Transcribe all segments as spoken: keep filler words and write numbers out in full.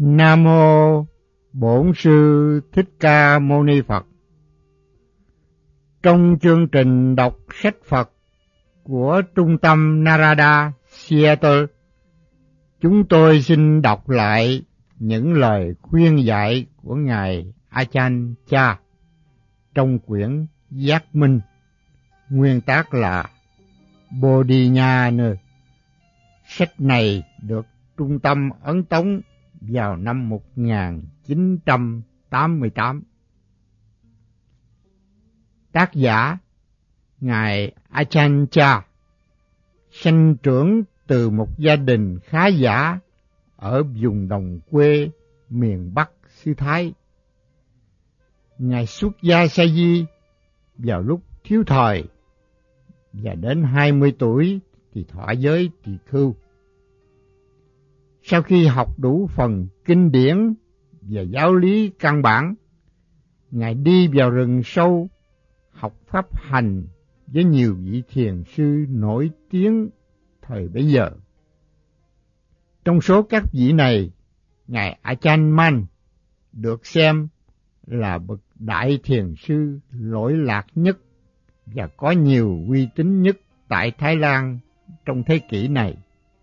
Nam mô Bổn Sư Thích Ca Mâu Ni Phật. Trong chương trình đọc sách Phật của Trung tâm Narada Seattle, chúng tôi xin đọc lại những lời khuyên dạy của Ngài Ajahn Chah trong quyển Giác Minh, nguyên tác là Bodhinyana. Sách này được Trung tâm ấn tống vào năm một nghìn chín trăm tám mươi tám. Tác giả Ngài Ajahn Chah sinh trưởng từ một gia đình khá giả ở vùng đồng quê miền Bắc xứ Thái. Ngài xuất gia sa di vào lúc thiếu thời và đến hai mươi tuổi thì thọ giới tỳ khưu. Sau khi học đủ phần kinh điển và giáo lý căn bản, Ngài đi vào rừng sâu học pháp hành với nhiều vị thiền sư nổi tiếng thời bấy giờ. Trong số các vị này, Ngài Ajahn Man được xem là bậc đại thiền sư lỗi lạc nhất và có nhiều uy tín nhất tại Thái Lan trong thế kỷ này.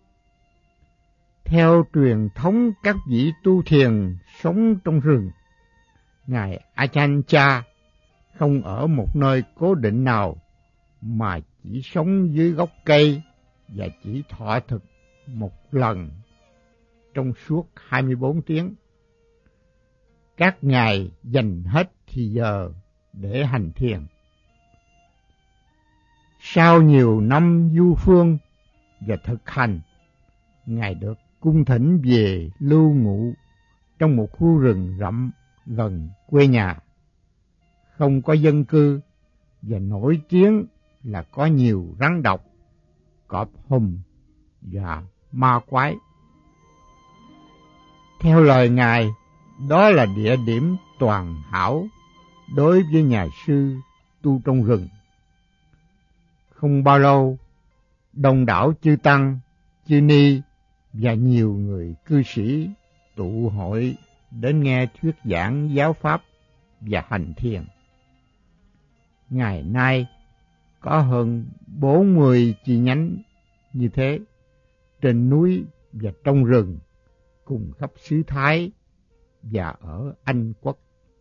Theo truyền thống các vị tu thiền sống trong rừng, Ngài Ajahn Chah không ở một nơi cố định nào mà chỉ sống dưới gốc cây và chỉ thọ thực một lần trong suốt hai mươi bốn tiếng. Các ngài dành hết thì giờ để hành thiền. Sau nhiều năm du phương và thực hành, Ngài được cung thỉnh về lưu ngụ trong một khu rừng rậm gần quê nhà, không có dân cư và nổi tiếng là có nhiều rắn độc, cọp hùng và ma quái. Theo lời Ngài, đó là địa điểm toàn hảo đối với nhà sư tu trong rừng. Không bao lâu, đông đảo chư tăng, chư ni và nhiều người cư sĩ tụ hội đến nghe thuyết giảng giáo pháp và hành thiền. Ngày nay có hơn bốn mươi chi nhánh như thế trên núi và trong rừng cùng khắp xứ Thái và ở Anh Quốc.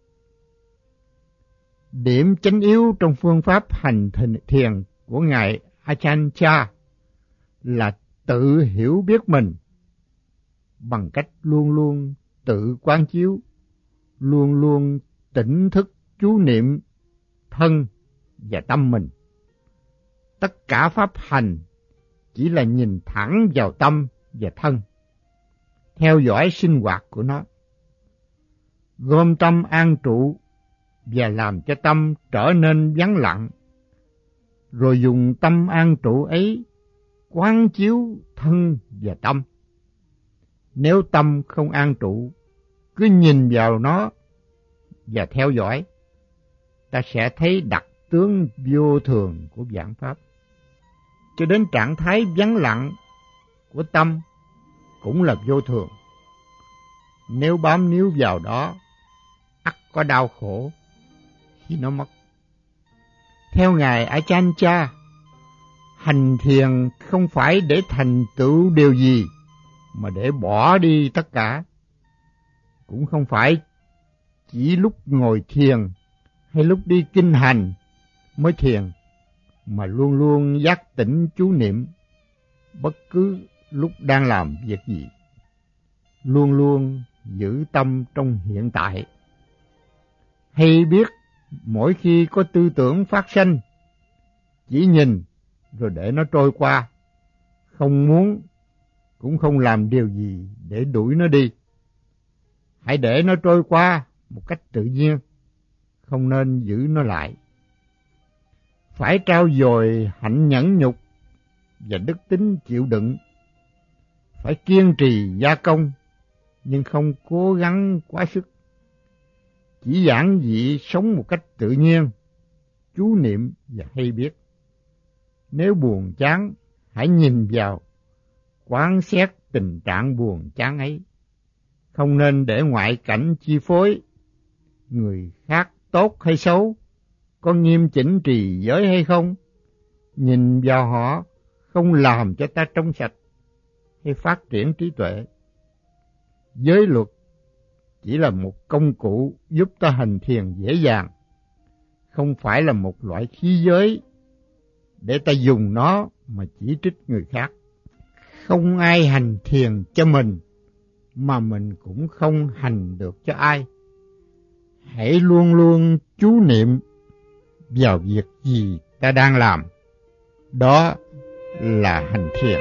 Điểm chánh yếu trong phương pháp hành thiền của Ngài Ajahn Chah là tự hiểu biết mình bằng cách luôn luôn tự quán chiếu, luôn luôn tỉnh thức chú niệm thân và tâm mình. Tất cả pháp hành chỉ là nhìn thẳng vào tâm và thân, theo dõi sinh hoạt của nó, gom tâm an trụ và làm cho tâm trở nên vắng lặng, rồi dùng tâm an trụ ấy quán chiếu thân và tâm. Nếu tâm không an trụ, cứ nhìn vào nó và theo dõi, ta sẽ thấy đặc tướng vô thường của vạn pháp. Cho đến trạng thái vắng lặng của tâm cũng là vô thường. Nếu bám níu vào đó, ắt có đau khổ khi nó mất. Theo Ngài Ajahn Chah, hành thiền không phải để thành tựu điều gì mà để bỏ đi tất cả. Cũng không phải chỉ lúc ngồi thiền hay lúc đi kinh hành mới thiền, mà luôn luôn giác tỉnh chú niệm bất cứ lúc đang làm việc gì. Luôn luôn giữ tâm trong hiện tại. Hay biết mỗi khi có tư tưởng phát sinh, chỉ nhìn rồi để nó trôi qua, không muốn cũng không làm điều gì để đuổi nó đi. Hãy để nó trôi qua một cách tự nhiên, không nên giữ nó lại. Phải trau dồi hạnh nhẫn nhục và đức tính chịu đựng. Phải kiên trì gia công, nhưng không cố gắng quá sức. Chỉ giản dị sống một cách tự nhiên, chú niệm và hay biết. Nếu buồn chán, hãy nhìn vào, quán xét tình trạng buồn chán ấy. Không nên để ngoại cảnh chi phối. Người khác tốt hay xấu, có nghiêm chỉnh trì giới hay không, nhìn vào họ không làm cho ta trong sạch hay phát triển trí tuệ. Giới luật chỉ là một công cụ giúp ta hành thiền dễ dàng, không phải là một loại khí giới để ta dùng nó mà chỉ trích người khác. Không ai hành thiền cho mình, mà mình cũng không hành được cho ai. Hãy luôn luôn chú niệm vào việc gì ta đang làm, đó là hành thiền.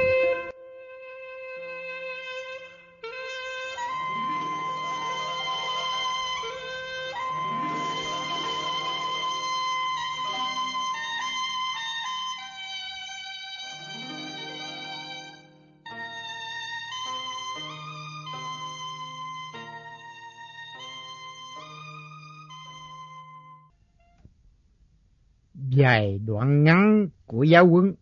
Vài đoạn ngắn của giáo huấn.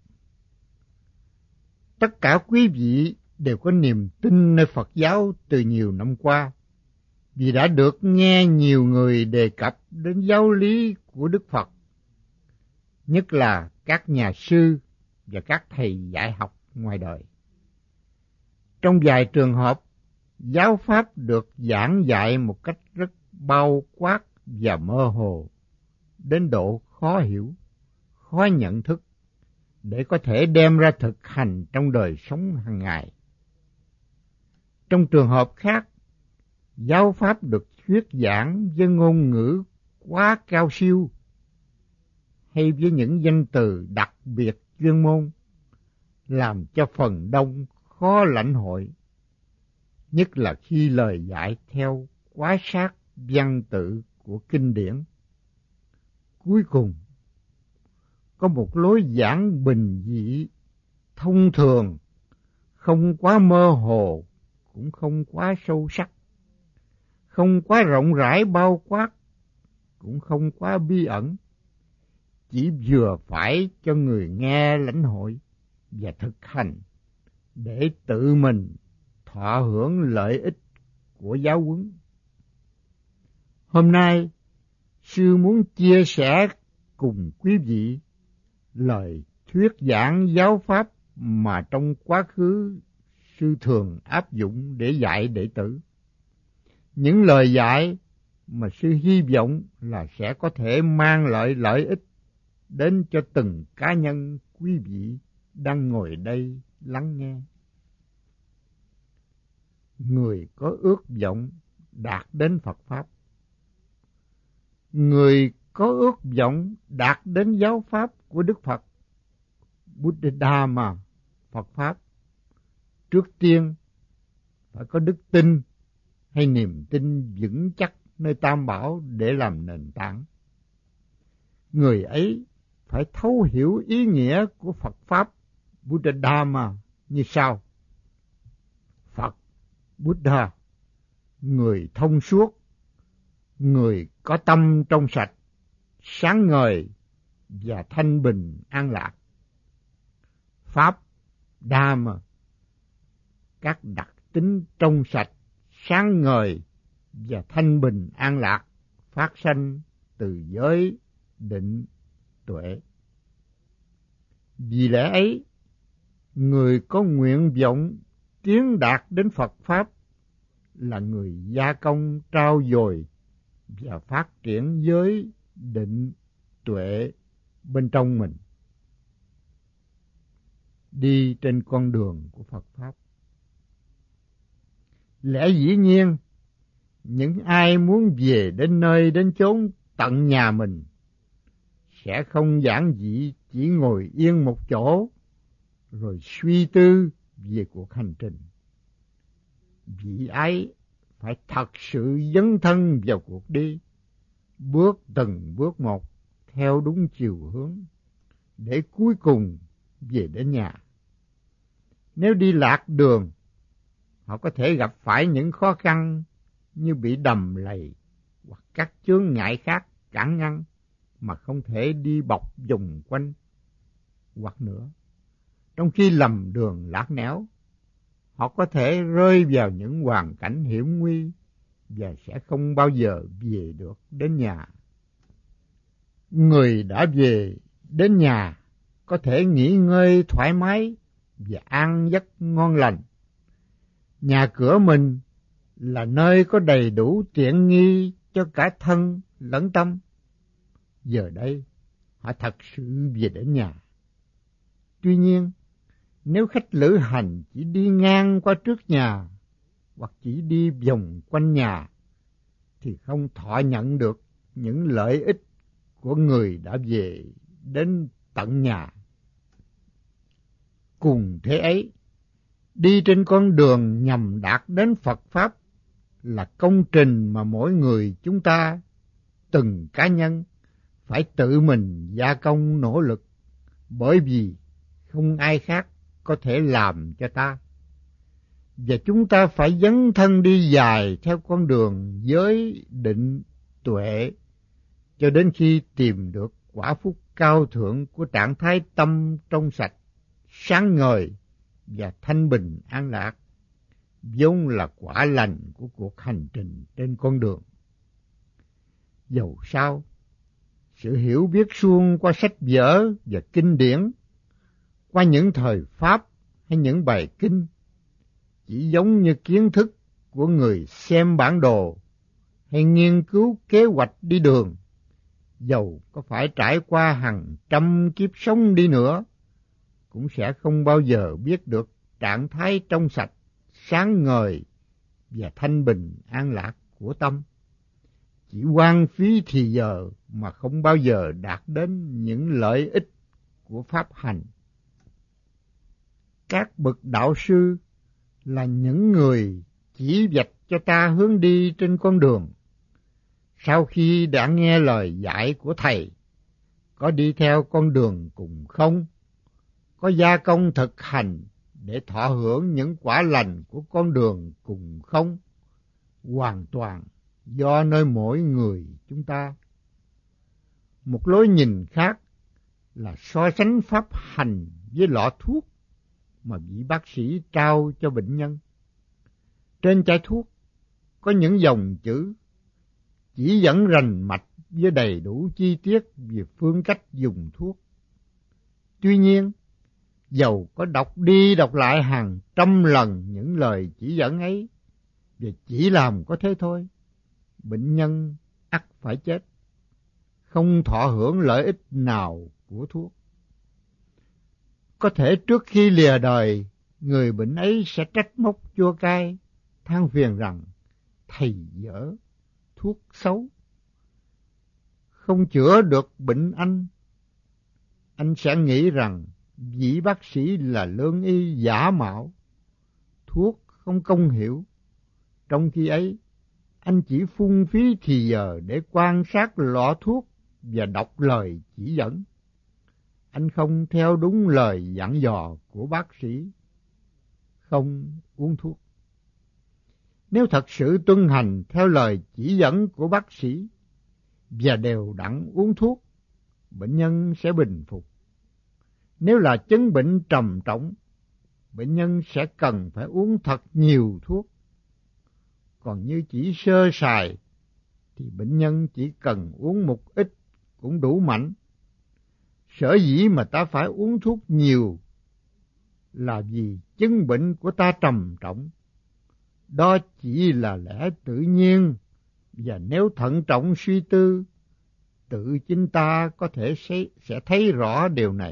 Tất cả quý vị đều có niềm tin nơi Phật giáo từ nhiều năm qua, vì đã được nghe nhiều người đề cập đến giáo lý của Đức Phật, nhất là các nhà sư và các thầy dạy học ngoài đời. Trong vài trường hợp, giáo pháp được giảng dạy một cách rất bao quát và mơ hồ, đến độ khó hiểu, khó nhận thức, để có thể đem ra thực hành trong đời sống hàng ngày. Trong trường hợp khác, giáo pháp được thuyết giảng với ngôn ngữ quá cao siêu, hay với những danh từ đặc biệt chuyên môn, làm cho phần đông khó lãnh hội, nhất là khi lời dạy theo quá sát văn tự của kinh điển. Cuối cùng, có một lối giảng bình dị, thông thường, không quá mơ hồ, cũng không quá sâu sắc, không quá rộng rãi bao quát, cũng không quá bí ẩn, chỉ vừa phải cho người nghe lãnh hội và thực hành, để tự mình thọ hưởng lợi ích của giáo huấn. Hôm nay, sư muốn chia sẻ cùng quý vị lời thuyết giảng giáo pháp mà trong quá khứ sư thường áp dụng để dạy đệ tử. Những lời dạy mà sư hy vọng là sẽ có thể mang lại lợi ích đến cho từng cá nhân quý vị đang ngồi đây lắng nghe. Người có ước vọng đạt đến Phật Pháp. Người có ước vọng đạt đến giáo pháp của Đức Phật, Buddha-dhamma, Phật Pháp, trước tiên phải có đức tin hay niềm tin vững chắc nơi Tam Bảo để làm nền tảng. Người ấy phải thấu hiểu ý nghĩa của Phật Pháp Buddha-dhamma như sau. Phật, Buddha, người thông suốt, người có tâm trong sạch, sáng ngời và thanh bình an lạc. Pháp, Dhamma, các đặc tính trong sạch, sáng ngời và thanh bình an lạc phát sanh từ giới, định, tuệ. Vì lẽ ấy, người có nguyện vọng tiến đạt đến Phật Pháp là người gia công trao dồi và phát triển giới, định, tuệ bên trong mình, đi trên con đường của Phật Pháp. Lẽ dĩ nhiên, những ai muốn về đến nơi đến chốn tận nhà mình sẽ không giản dị chỉ ngồi yên một chỗ rồi suy tư về cuộc hành trình. Vị ấy phải thật sự dấn thân vào cuộc đi, bước từng bước một theo đúng chiều hướng, để cuối cùng về đến nhà. Nếu đi lạc đường, họ có thể gặp phải những khó khăn như bị đầm lầy hoặc các chướng ngại khác cản ngăn mà không thể đi bọc vùng quanh. Hoặc nữa, trong khi lầm đường lạc nẻo, họ có thể rơi vào những hoàn cảnh hiểm nguy và sẽ không bao giờ về được đến nhà. Người đã về đến nhà có thể nghỉ ngơi thoải mái và ăn giấc ngon lành. Nhà cửa mình là nơi có đầy đủ tiện nghi cho cả thân lẫn tâm. Giờ đây, họ thật sự về đến nhà. Tuy nhiên, nếu khách lữ hành chỉ đi ngang qua trước nhà hoặc chỉ đi vòng quanh nhà, thì không thọ nhận được những lợi ích của người đã về đến tận nhà. Cùng thế ấy, đi trên con đường nhằm đạt đến Phật Pháp là công trình mà mỗi người chúng ta, từng cá nhân, phải tự mình gia công nỗ lực, bởi vì không ai khác có thể làm cho ta. Và chúng ta phải dấn thân đi dài theo con đường giới định tuệ cho đến khi tìm được quả phúc cao thượng của trạng thái tâm trong sạch, sáng ngời và thanh bình an lạc, vốn là quả lành của cuộc hành trình trên con đường. Dầu sao, sự hiểu biết suông qua sách vở và kinh điển, qua những thời Pháp hay những bài kinh, chỉ giống như kiến thức của người xem bản đồ hay nghiên cứu kế hoạch đi đường. Dầu có phải trải qua hàng trăm kiếp sống đi nữa, cũng sẽ không bao giờ biết được trạng thái trong sạch, sáng ngời và thanh bình an lạc của tâm. Chỉ hoang phí thì giờ mà không bao giờ đạt đến những lợi ích của pháp hành. Các bậc đạo sư là những người chỉ vạch cho ta hướng đi trên con đường. Sau khi đã nghe lời dạy của thầy, có đi theo con đường cùng không, có gia công thực hành để thọ hưởng những quả lành của con đường cùng không, hoàn toàn do nơi mỗi người chúng ta. Một lối nhìn khác là so sánh pháp hành với lọ thuốc mà vị bác sĩ trao cho bệnh nhân. Trên chai thuốc có những dòng chữ chỉ dẫn rành mạch với đầy đủ chi tiết về phương cách dùng thuốc. Tuy nhiên, dầu có đọc đi đọc lại hàng trăm lần những lời chỉ dẫn ấy, và chỉ làm có thế thôi, bệnh nhân ắt phải chết, không thọ hưởng lợi ích nào của thuốc. Có thể trước khi lìa đời, người bệnh ấy sẽ trách móc chua cay, than phiền rằng thầy dở, thuốc xấu, không chữa được bệnh anh. Anh sẽ nghĩ rằng vị bác sĩ là lương y giả mạo, thuốc không công hiệu. Trong khi ấy, anh chỉ phung phí thì giờ để quan sát lọ thuốc và đọc lời chỉ dẫn. Anh không theo đúng lời dặn dò của bác sĩ, không uống thuốc. Nếu thật sự tuân hành theo lời chỉ dẫn của bác sĩ và đều đặn uống thuốc, bệnh nhân sẽ bình phục. Nếu là chứng bệnh trầm trọng, bệnh nhân sẽ cần phải uống thật nhiều thuốc. Còn như chỉ sơ sài, thì bệnh nhân chỉ cần uống một ít cũng đủ mạnh. Sở dĩ mà ta phải uống thuốc nhiều là vì chứng bệnh của ta trầm trọng. Đó chỉ là lẽ tự nhiên, và nếu thận trọng suy tư, tự chính ta có thể sẽ thấy rõ điều này.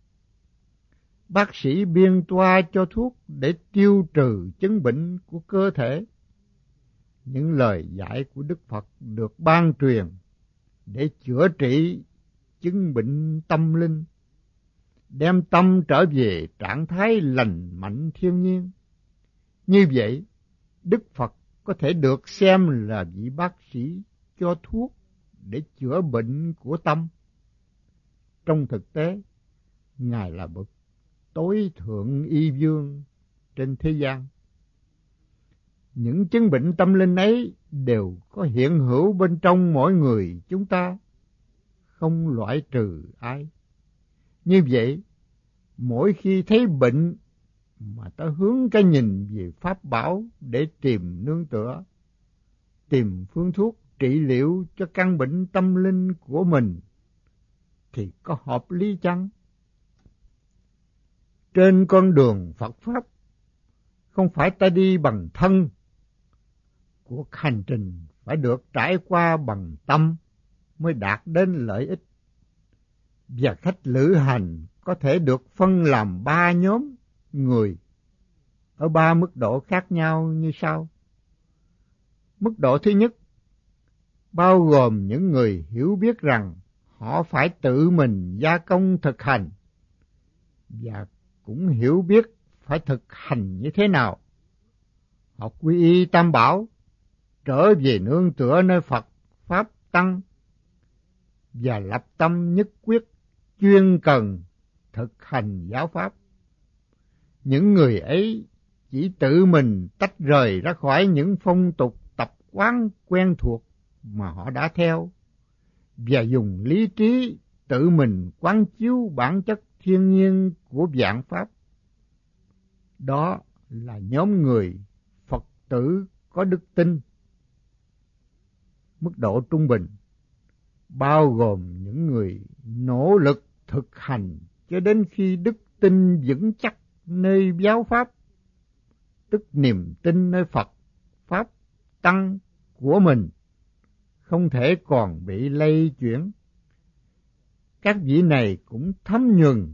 Bác sĩ biên toa cho thuốc để tiêu trừ chứng bệnh của cơ thể. Những lời dạy của Đức Phật được ban truyền để chữa trị chứng bệnh tâm linh, đem tâm trở về trạng thái lành mạnh thiên nhiên. Như vậy, Đức Phật có thể được xem là vị bác sĩ cho thuốc để chữa bệnh của tâm. Trong thực tế, Ngài là bậc tối thượng y vương trên thế gian. Những chứng bệnh tâm linh ấy đều có hiện hữu bên trong mỗi người chúng ta, không loại trừ ai. Như vậy, mỗi khi thấy bệnh mà ta hướng cái nhìn về pháp bảo để tìm nương tựa, tìm phương thuốc trị liệu cho căn bệnh tâm linh của mình, thì có hợp lý chăng? Trên con đường Phật Pháp, không phải ta đi bằng thân, cuộc hành trình phải được trải qua bằng tâm mới đạt đến lợi ích. Và khách lữ hành có thể được phân làm ba nhóm người ở ba mức độ khác nhau như sau. Mức độ thứ nhất bao gồm những người hiểu biết rằng họ phải tự mình gia công thực hành, và cũng hiểu biết phải thực hành như thế nào. Họ quy y Tam Bảo, trở về nương tựa nơi Phật Pháp Tăng, và lập tâm nhất quyết chuyên cần thực hành giáo Pháp. Những người ấy chỉ tự mình tách rời ra khỏi những phong tục tập quán quen thuộc mà họ đã theo, và dùng lý trí tự mình quán chiếu bản chất thiên nhiên của vạn Pháp. Đó là nhóm người Phật tử có đức tin. Mức độ trung bình bao gồm những người nỗ lực thực hành cho đến khi đức tin vững chắc nơi giáo Pháp, tức niềm tin nơi Phật Pháp Tăng của mình không thể còn bị lay chuyển. Các vị này cũng thấm nhuần,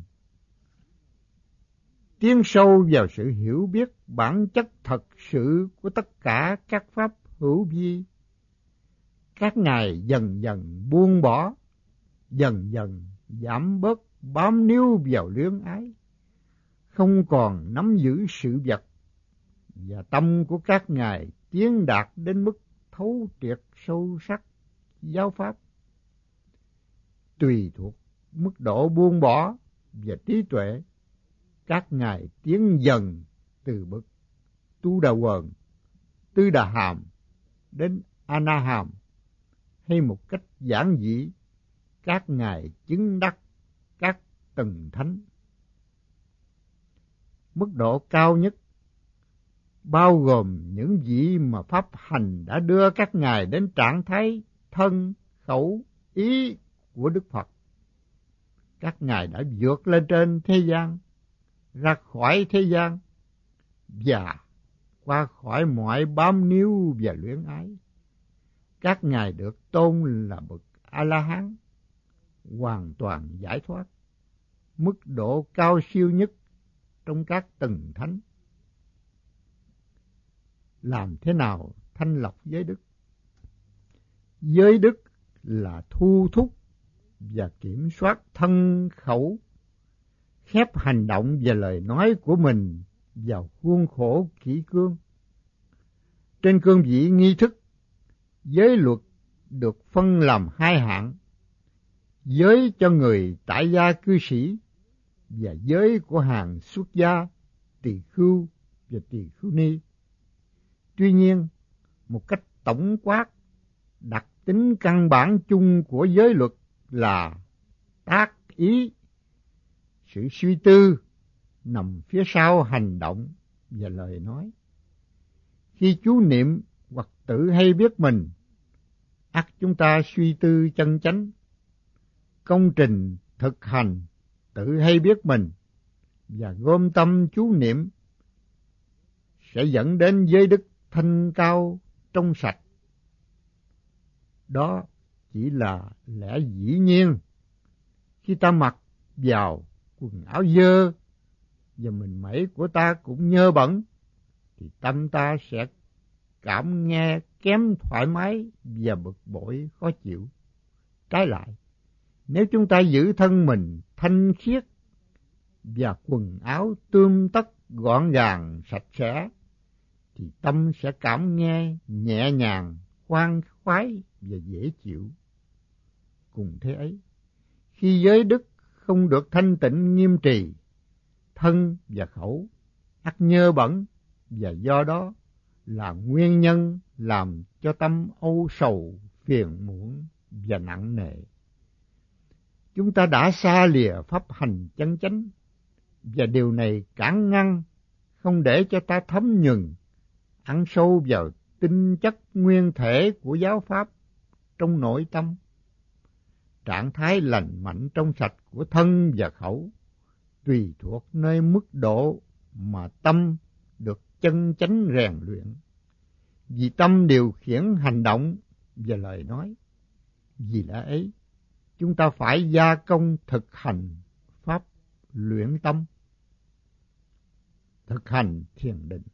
tiến sâu vào sự hiểu biết bản chất thật sự của tất cả các pháp hữu vi. Các ngài dần dần buông bỏ, dần dần giảm bớt bám níu vào luyến ái, không còn nắm giữ sự vật, và tâm của các ngài tiến đạt đến mức thấu triệt sâu sắc giáo Pháp. Tùy thuộc mức độ buông bỏ và trí tuệ, các ngài tiến dần từ bậc Tu Đà Quần, Tư Đà Hàm đến A Na Hàm, hay một cách giản dị, các ngài chứng đắc các tầng thánh. Mức độ cao nhất bao gồm những vị mà pháp hành đã đưa các ngài đến trạng thái thân, khẩu, ý của Đức Phật. Các ngài đã vượt lên trên thế gian, ra khỏi thế gian, và qua khỏi mọi bám níu và luyến ái. Các ngài được tôn là bậc A-la-hán, hoàn toàn giải thoát, mức độ cao siêu nhất trong các tầng thánh. Làm thế nào thanh lọc giới đức? Giới đức là thu thúc và kiểm soát thân khẩu, khép hành động và lời nói của mình vào khuôn khổ kỷ cương. Trên cương vị nghi thức, giới luật được phân làm hai hạng: giới cho người tại gia cư sĩ và giới của hàng xuất gia, tỳ khưu và tỳ khưu ni. Tuy nhiên, một cách tổng quát, đặc tính căn bản chung của giới luật là tác ý. Sự suy tư nằm phía sau hành động và lời nói. Khi chú niệm hoặc tự hay biết mình, ắt chúng ta suy tư chân chánh. Công trình thực hành tự hay biết mình và gom tâm chú niệm sẽ dẫn đến giới đức thanh cao trong sạch. Đó chỉ là lẽ dĩ nhiên. Khi ta mặc vào quần áo dơ và mình mẩy của ta cũng nhơ bẩn, thì tâm ta sẽ cảm nghe kém thoải mái và bực bội khó chịu. Trái lại, nếu chúng ta giữ thân mình thanh khiết và quần áo tươm tất gọn gàng sạch sẽ, thì tâm sẽ cảm nghe nhẹ nhàng, khoan khoái và dễ chịu. Cùng thế ấy, khi giới đức không được thanh tịnh nghiêm trì, thân và khẩu ắt nhơ bẩn, và do đó là nguyên nhân làm cho tâm âu sầu, phiền muộn và nặng nề. Chúng ta đã xa lìa pháp hành chân chánh, và điều này cản ngăn không để cho ta thấm nhuần, ăn sâu vào tinh chất nguyên thể của giáo pháp trong nội tâm. Trạng thái lành mạnh trong sạch của thân và khẩu tùy thuộc nơi mức độ mà tâm được chân chánh rèn luyện. Vì tâm điều khiển hành động và lời nói. Vì lẽ ấy, chúng ta phải gia công thực hành pháp luyện tâm, thực hành thiền định.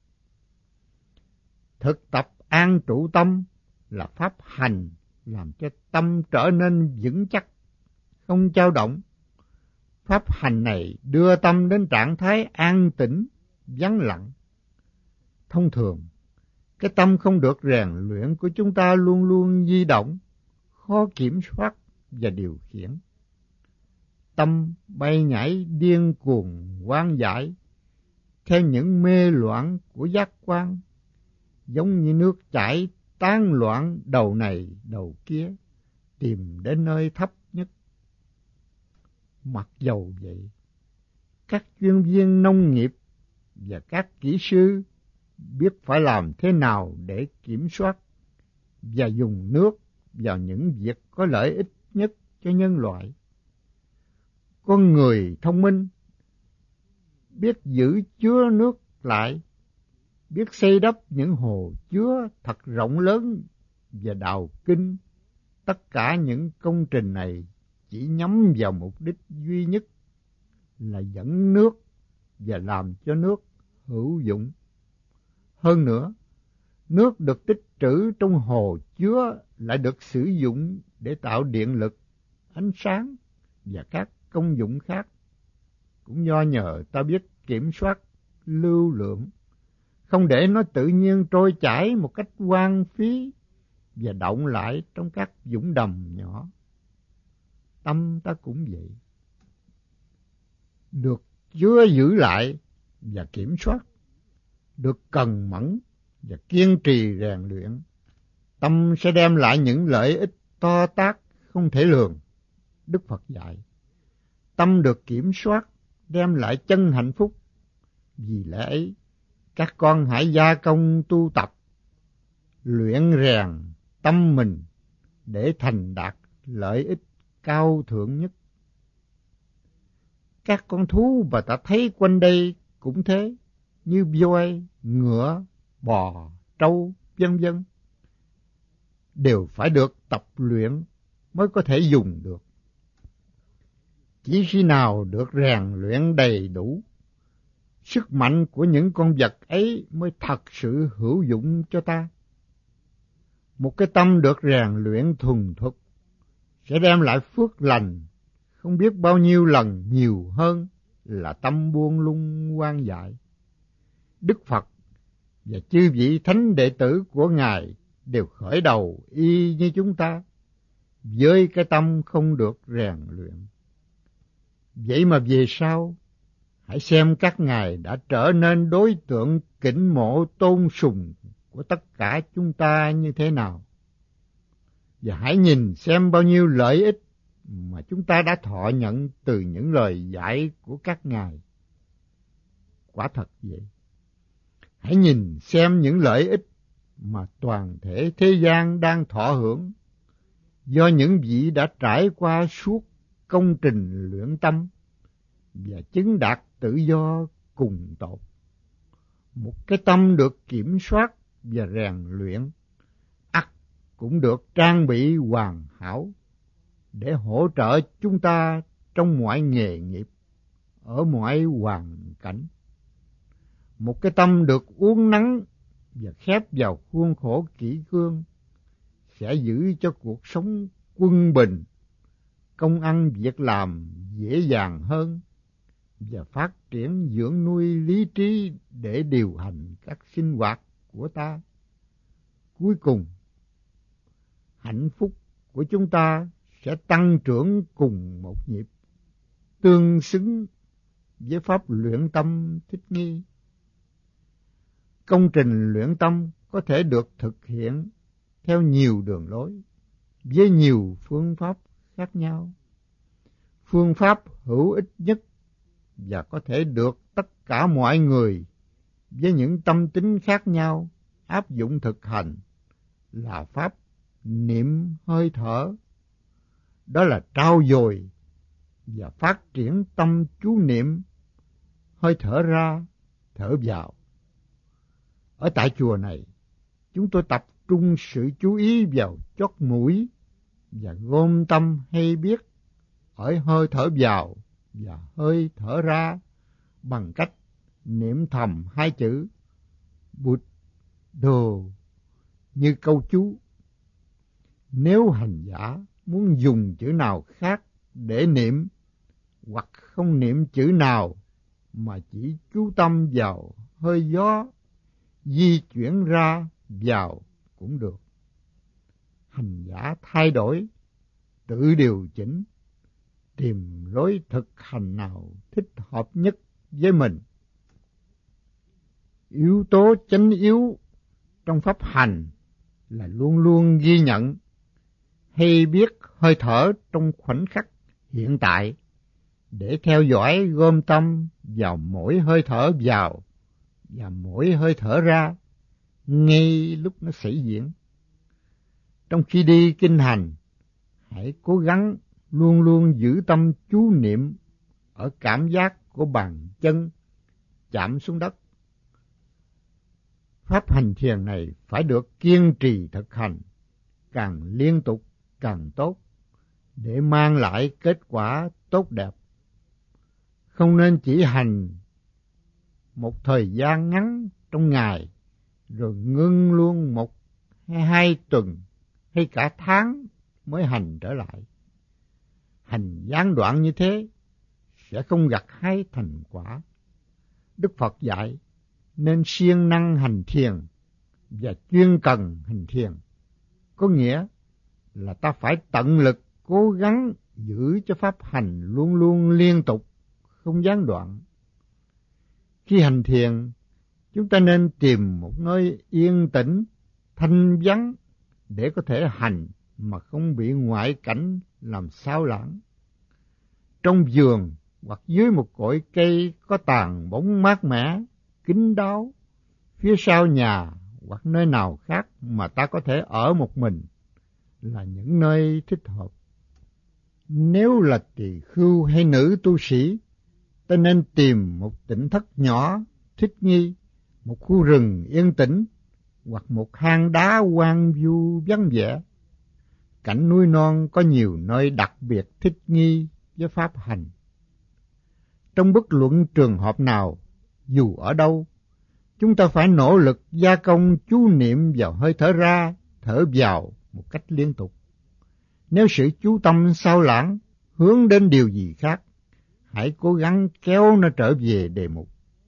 Thực tập an trụ tâm là pháp hành làm cho tâm trở nên vững chắc, không dao động. Pháp hành này đưa tâm đến trạng thái an tĩnh, vắng lặng. Thông thường, cái tâm không được rèn luyện của chúng ta luôn luôn di động, khó kiểm soát và điều khiển. Tâm bay nhảy điên cuồng hoang dại theo những mê loạn của giác quan, giống như nước chảy tán loạn đầu này đầu kia, tìm đến nơi thấp nhất. Mặc dầu vậy, các chuyên viên nông nghiệp và các kỹ sư biết phải làm thế nào để kiểm soát và dùng nước vào những việc có lợi ích nhất cho nhân loại. Con người thông minh biết giữ chứa nước lại, biết xây đắp những hồ chứa thật rộng lớn và đào kinh. Tất cả những công trình này chỉ nhắm vào mục đích duy nhất là dẫn nước và làm cho nước hữu dụng. Hơn nữa, nước được tích trữ trong hồ chứa lại được sử dụng để tạo điện lực, ánh sáng và các công dụng khác. Cũng do nhờ ta biết kiểm soát lưu lượng, không để nó tự nhiên trôi chảy một cách hoang phí và động lại trong các vũng đầm nhỏ. Tâm ta cũng vậy, được chứa giữ lại và kiểm soát, được cần mẫn và kiên trì rèn luyện, tâm sẽ đem lại những lợi ích to tát không thể lường. Đức Phật dạy, tâm được kiểm soát đem lại chân hạnh phúc. Vì lẽ ấy, các con hãy gia công tu tập, luyện rèn tâm mình để thành đạt lợi ích cao thượng nhất. Các con thú mà ta thấy quanh đây cũng thế, như voi, ngựa, bò, trâu, vân vân, đều phải được tập luyện mới có thể dùng được. Chỉ khi nào được rèn luyện đầy đủ, sức mạnh của những con vật ấy mới thật sự hữu dụng cho ta. Một cái tâm được rèn luyện thuần thục sẽ đem lại phước lành không biết bao nhiêu lần nhiều hơn là tâm buông lung hoang dại. Đức Phật và chư vị thánh đệ tử của Ngài đều khởi đầu y như chúng ta, với cái tâm không được rèn luyện. Vậy mà về sau, hãy xem các ngài đã trở nên đối tượng kính mộ tôn sùng của tất cả chúng ta như thế nào. Và hãy nhìn xem bao nhiêu lợi ích mà chúng ta đã thọ nhận từ những lời dạy của các ngài. Quả thật vậy. Hãy nhìn xem những lợi ích mà toàn thể thế gian đang thọ hưởng do những vị đã trải qua suốt công trình luyện tâm và chứng đạt tự do cùng tột. Một cái tâm được kiểm soát và rèn luyện ắt cũng được trang bị hoàn hảo để hỗ trợ chúng ta trong mọi nghề nghiệp, ở mọi hoàn cảnh. Một cái tâm được uốn nắn và khép vào khuôn khổ kỷ cương sẽ giữ cho cuộc sống quân bình, công ăn việc làm dễ dàng hơn và phát triển dưỡng nuôi lý trí để điều hành các sinh hoạt của ta. Cuối cùng, hạnh phúc của chúng ta sẽ tăng trưởng cùng một nhịp, tương xứng với pháp luyện tâm thích nghi. Công trình luyện tâm có thể được thực hiện theo nhiều đường lối, với nhiều phương pháp khác nhau. Phương pháp hữu ích nhất và có thể được tất cả mọi người với những tâm tính khác nhau áp dụng thực hành là pháp niệm hơi thở. Đó là trau dồi và phát triển tâm chú niệm hơi thở ra, thở vào. Ở tại chùa này, chúng tôi tập trung sự chú ý vào chót mũi và gom tâm hay biết ở hơi thở vào và hơi thở ra bằng cách niệm thầm hai chữ Bụt Đồ như câu chú. Nếu hành giả muốn dùng chữ nào khác để niệm hoặc không niệm chữ nào mà chỉ chú tâm vào hơi gió di chuyển ra vào cũng được. Hành giả thay đổi, tự điều chỉnh, tìm lối thực hành nào thích hợp nhất với mình. Yếu tố chánh yếu trong pháp hành là luôn luôn ghi nhận hay biết hơi thở trong khoảnh khắc hiện tại để theo dõi gom tâm vào mỗi hơi thở vào và mỗi hơi thở ra ngay lúc nó xảy diễn. Trong khi đi kinh hành, hãy cố gắng luôn luôn giữ tâm chú niệm ở cảm giác của bàn chân chạm xuống đất. Pháp hành thiền này phải được kiên trì thực hành, càng liên tục càng tốt, để mang lại kết quả tốt đẹp. Không nên chỉ hành một thời gian ngắn trong ngày, rồi ngưng luôn một hay hai tuần hay cả tháng mới hành trở lại. Hành gián đoạn như thế sẽ không gặt hái thành quả. Đức Phật dạy nên siêng năng hành thiền và chuyên cần hành thiền, có nghĩa là ta phải tận lực cố gắng giữ cho pháp hành luôn luôn liên tục, không gián đoạn. Khi hành thiền, chúng ta nên tìm một nơi yên tĩnh, thanh vắng để có thể hành mà không bị ngoại cảnh làm xao lãng. Trong vườn hoặc dưới một cội cây có tàn bóng mát mẻ, kín đáo, phía sau nhà hoặc nơi nào khác mà ta có thể ở một mình là những nơi thích hợp. Nếu là tỳ khưu hay nữ tu sĩ, ta nên tìm một tỉnh thất nhỏ thích nghi, một khu rừng yên tĩnh hoặc một hang đá hoang vu vắng vẻ. Cảnh núi non có nhiều nơi đặc biệt thích nghi với pháp hành. Trong bất luận trường hợp nào, dù ở đâu, chúng ta phải nỗ lực gia công chú niệm vào hơi thở ra, thở vào một cách liên tục. Nếu sự chú tâm sao lãng hướng đến điều gì khác, hãy cố gắng kéo nó trở về đề mục.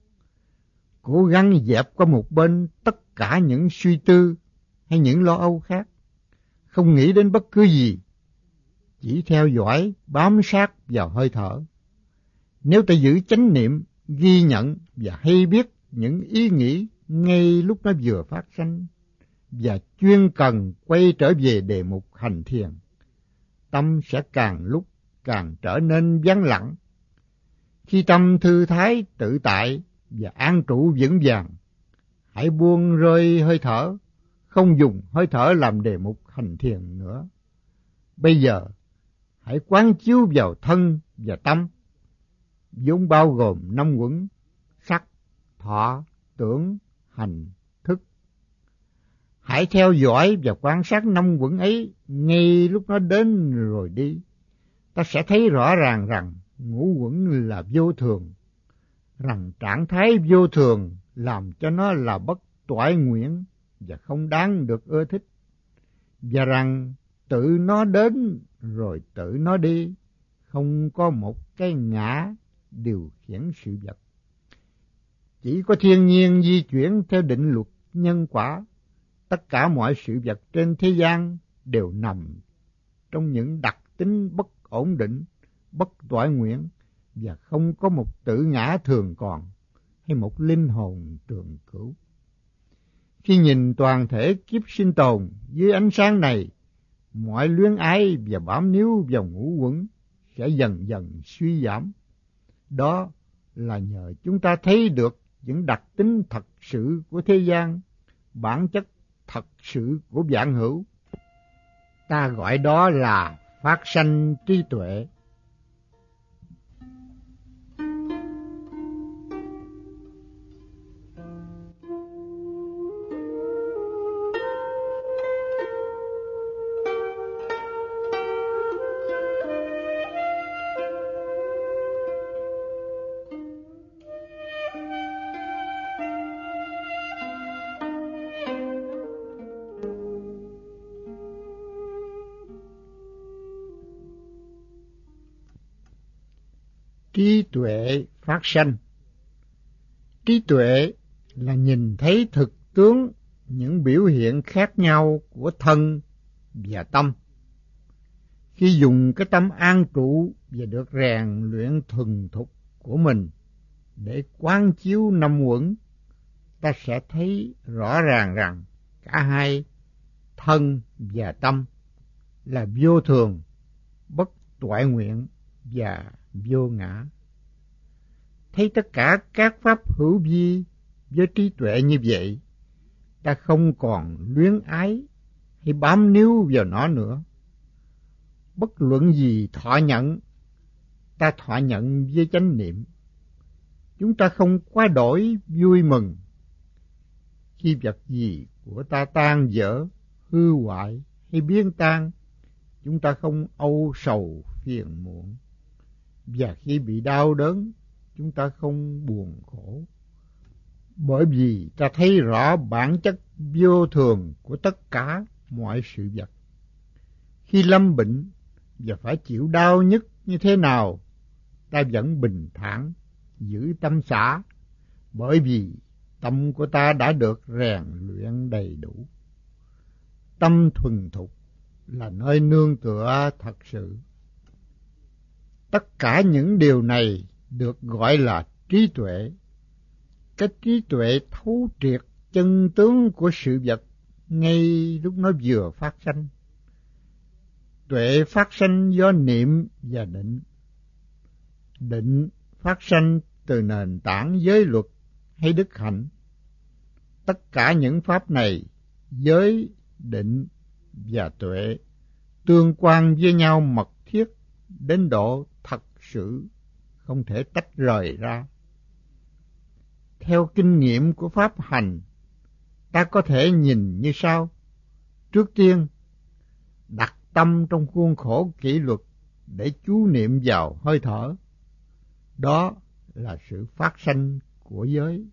Cố gắng dẹp qua một bên tất cả những suy tư hay những lo âu khác, không nghĩ đến bất cứ gì, chỉ theo dõi, bám sát vào hơi thở. Nếu ta giữ chánh niệm, ghi nhận và hay biết những ý nghĩ ngay lúc nó vừa phát sinh, và chuyên cần quay trở về đề mục hành thiền, tâm sẽ càng lúc càng trở nên vắng lặng. Khi tâm thư thái, tự tại và an trụ vững vàng, hãy buông rơi hơi thở, không dùng hơi thở làm đề mục hành thiền nữa. Bây giờ, hãy quán chiếu vào thân và tâm, vốn bao gồm năm uẩn: sắc, thọ, tưởng, hành, thức. Hãy theo dõi và quan sát năm uẩn ấy ngay lúc nó đến rồi đi. Ta sẽ thấy rõ ràng rằng ngũ uẩn là vô thường, rằng trạng thái vô thường làm cho nó là bất toại nguyện và không đáng được ưa thích, và rằng tự nó đến rồi tự nó đi, không có một cái ngã điều khiển sự vật. Chỉ có thiên nhiên di chuyển theo định luật nhân quả. Tất cả mọi sự vật trên thế gian đều nằm trong những đặc tính bất ổn định, bất toại nguyện, và không có một tự ngã thường còn hay một linh hồn trường cửu. Khi nhìn toàn thể kiếp sinh tồn dưới ánh sáng này, mọi luyến ái và bám níu vào ngũ uẩn sẽ dần dần suy giảm. Đó là nhờ chúng ta thấy được những đặc tính thật sự của thế gian, bản chất thật sự của vạn hữu. Ta gọi đó là phát sanh trí tuệ. Trí tuệ phát sanh. Trí tuệ là nhìn thấy thực tướng những biểu hiện khác nhau của thân và tâm. Khi dùng cái tâm an trụ và được rèn luyện thuần thục của mình để quán chiếu năm uẩn, ta sẽ thấy rõ ràng rằng cả hai thân và tâm là vô thường, bất toại nguyện và vô ngã. Thấy tất cả các pháp hữu vi với trí tuệ như vậy, ta không còn luyến ái hay bám níu vào nó nữa. Bất luận gì thọ nhận, ta thọ nhận với chánh niệm. Chúng ta không quá đổi vui mừng. Khi vật gì của ta tan vỡ, hư hoại hay biến tan, chúng ta không âu sầu phiền muộn. Và khi bị đau đớn, chúng ta không buồn khổ. Bởi vì ta thấy rõ bản chất vô thường của tất cả mọi sự vật. Khi lâm bệnh và phải chịu đau nhức như thế nào, ta vẫn bình thản, giữ tâm xả, bởi vì tâm của ta đã được rèn luyện đầy đủ. Tâm thuần thục là nơi nương tựa thật sự. Tất cả những điều này được gọi là trí tuệ. Cái trí tuệ thấu triệt chân tướng của sự vật ngay lúc nó vừa phát sanh. Tuệ phát sanh do niệm và định. Định phát sanh từ nền tảng giới luật hay đức hạnh. Tất cả những pháp này, giới, định và tuệ, tương quan với nhau mật thiết đến độ thật sự không thể tách rời ra. Theo kinh nghiệm của pháp hành, ta có thể nhìn như sau. Trước tiên, đặt tâm trong khuôn khổ kỷ luật để chú niệm vào hơi thở. Đó là sự phát sanh của giới.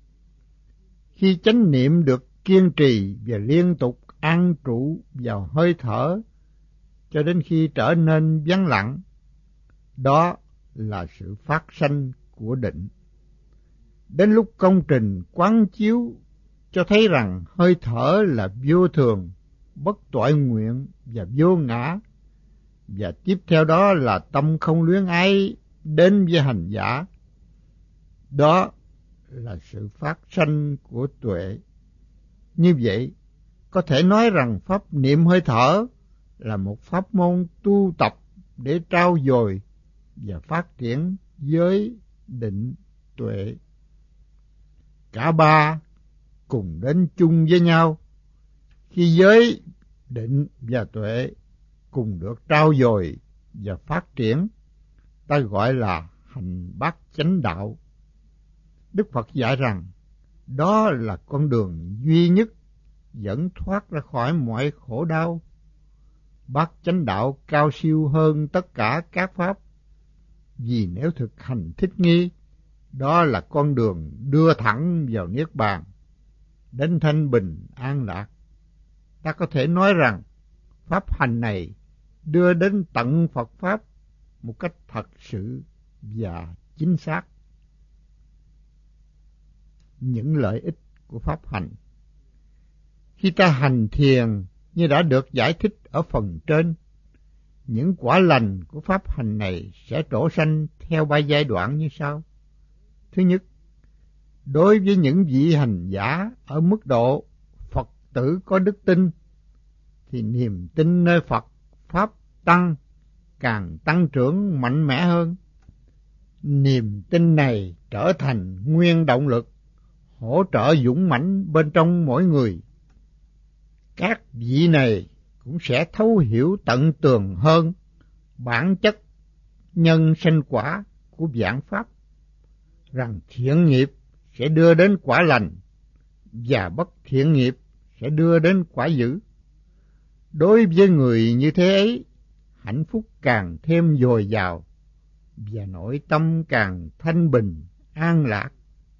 Khi chánh niệm được kiên trì và liên tục an trụ vào hơi thở cho đến khi trở nên vắng lặng, đó là sự phát sanh của định. Đến lúc công trình quán chiếu cho thấy rằng hơi thở là vô thường, bất toại nguyện và vô ngã, và tiếp theo đó là tâm không luyến ái đến với hành giả, đó là sự phát sanh của tuệ. Như vậy, có thể nói rằng pháp niệm hơi thở là một pháp môn tu tập để trau dồi và phát triển giới, định, tuệ. Cả ba cùng đến chung với nhau. Khi giới, định và tuệ cùng được trau dồi và phát triển, ta gọi là hành bát chánh đạo. Đức Phật dạy rằng đó là con đường duy nhất dẫn thoát ra khỏi mọi khổ đau. Bát chánh đạo cao siêu hơn tất cả các pháp, vì nếu thực hành thích nghi, đó là con đường đưa thẳng vào niết bàn, đến thanh bình an lạc. Ta có thể nói rằng pháp hành này đưa đến tận Phật pháp một cách thật sự và chính xác. Những lợi ích của pháp hành. Khi ta hành thiền như đã được giải thích ở phần trên, những quả lành của pháp hành này sẽ trổ sanh theo ba giai đoạn như sau. Thứ nhất, đối với những vị hành giả ở mức độ Phật tử có đức tin, thì niềm tin nơi Phật Pháp tăng càng tăng trưởng mạnh mẽ hơn. Niềm tin này trở thành nguyên động lực hỗ trợ dũng mãnh bên trong mỗi người. Các vị này cũng sẽ thấu hiểu tận tường hơn bản chất nhân sinh quả của vạn pháp, rằng thiện nghiệp sẽ đưa đến quả lành và bất thiện nghiệp sẽ đưa đến quả dữ. Đối với người như thế ấy, hạnh phúc càng thêm dồi dào và nội tâm càng thanh bình, an lạc.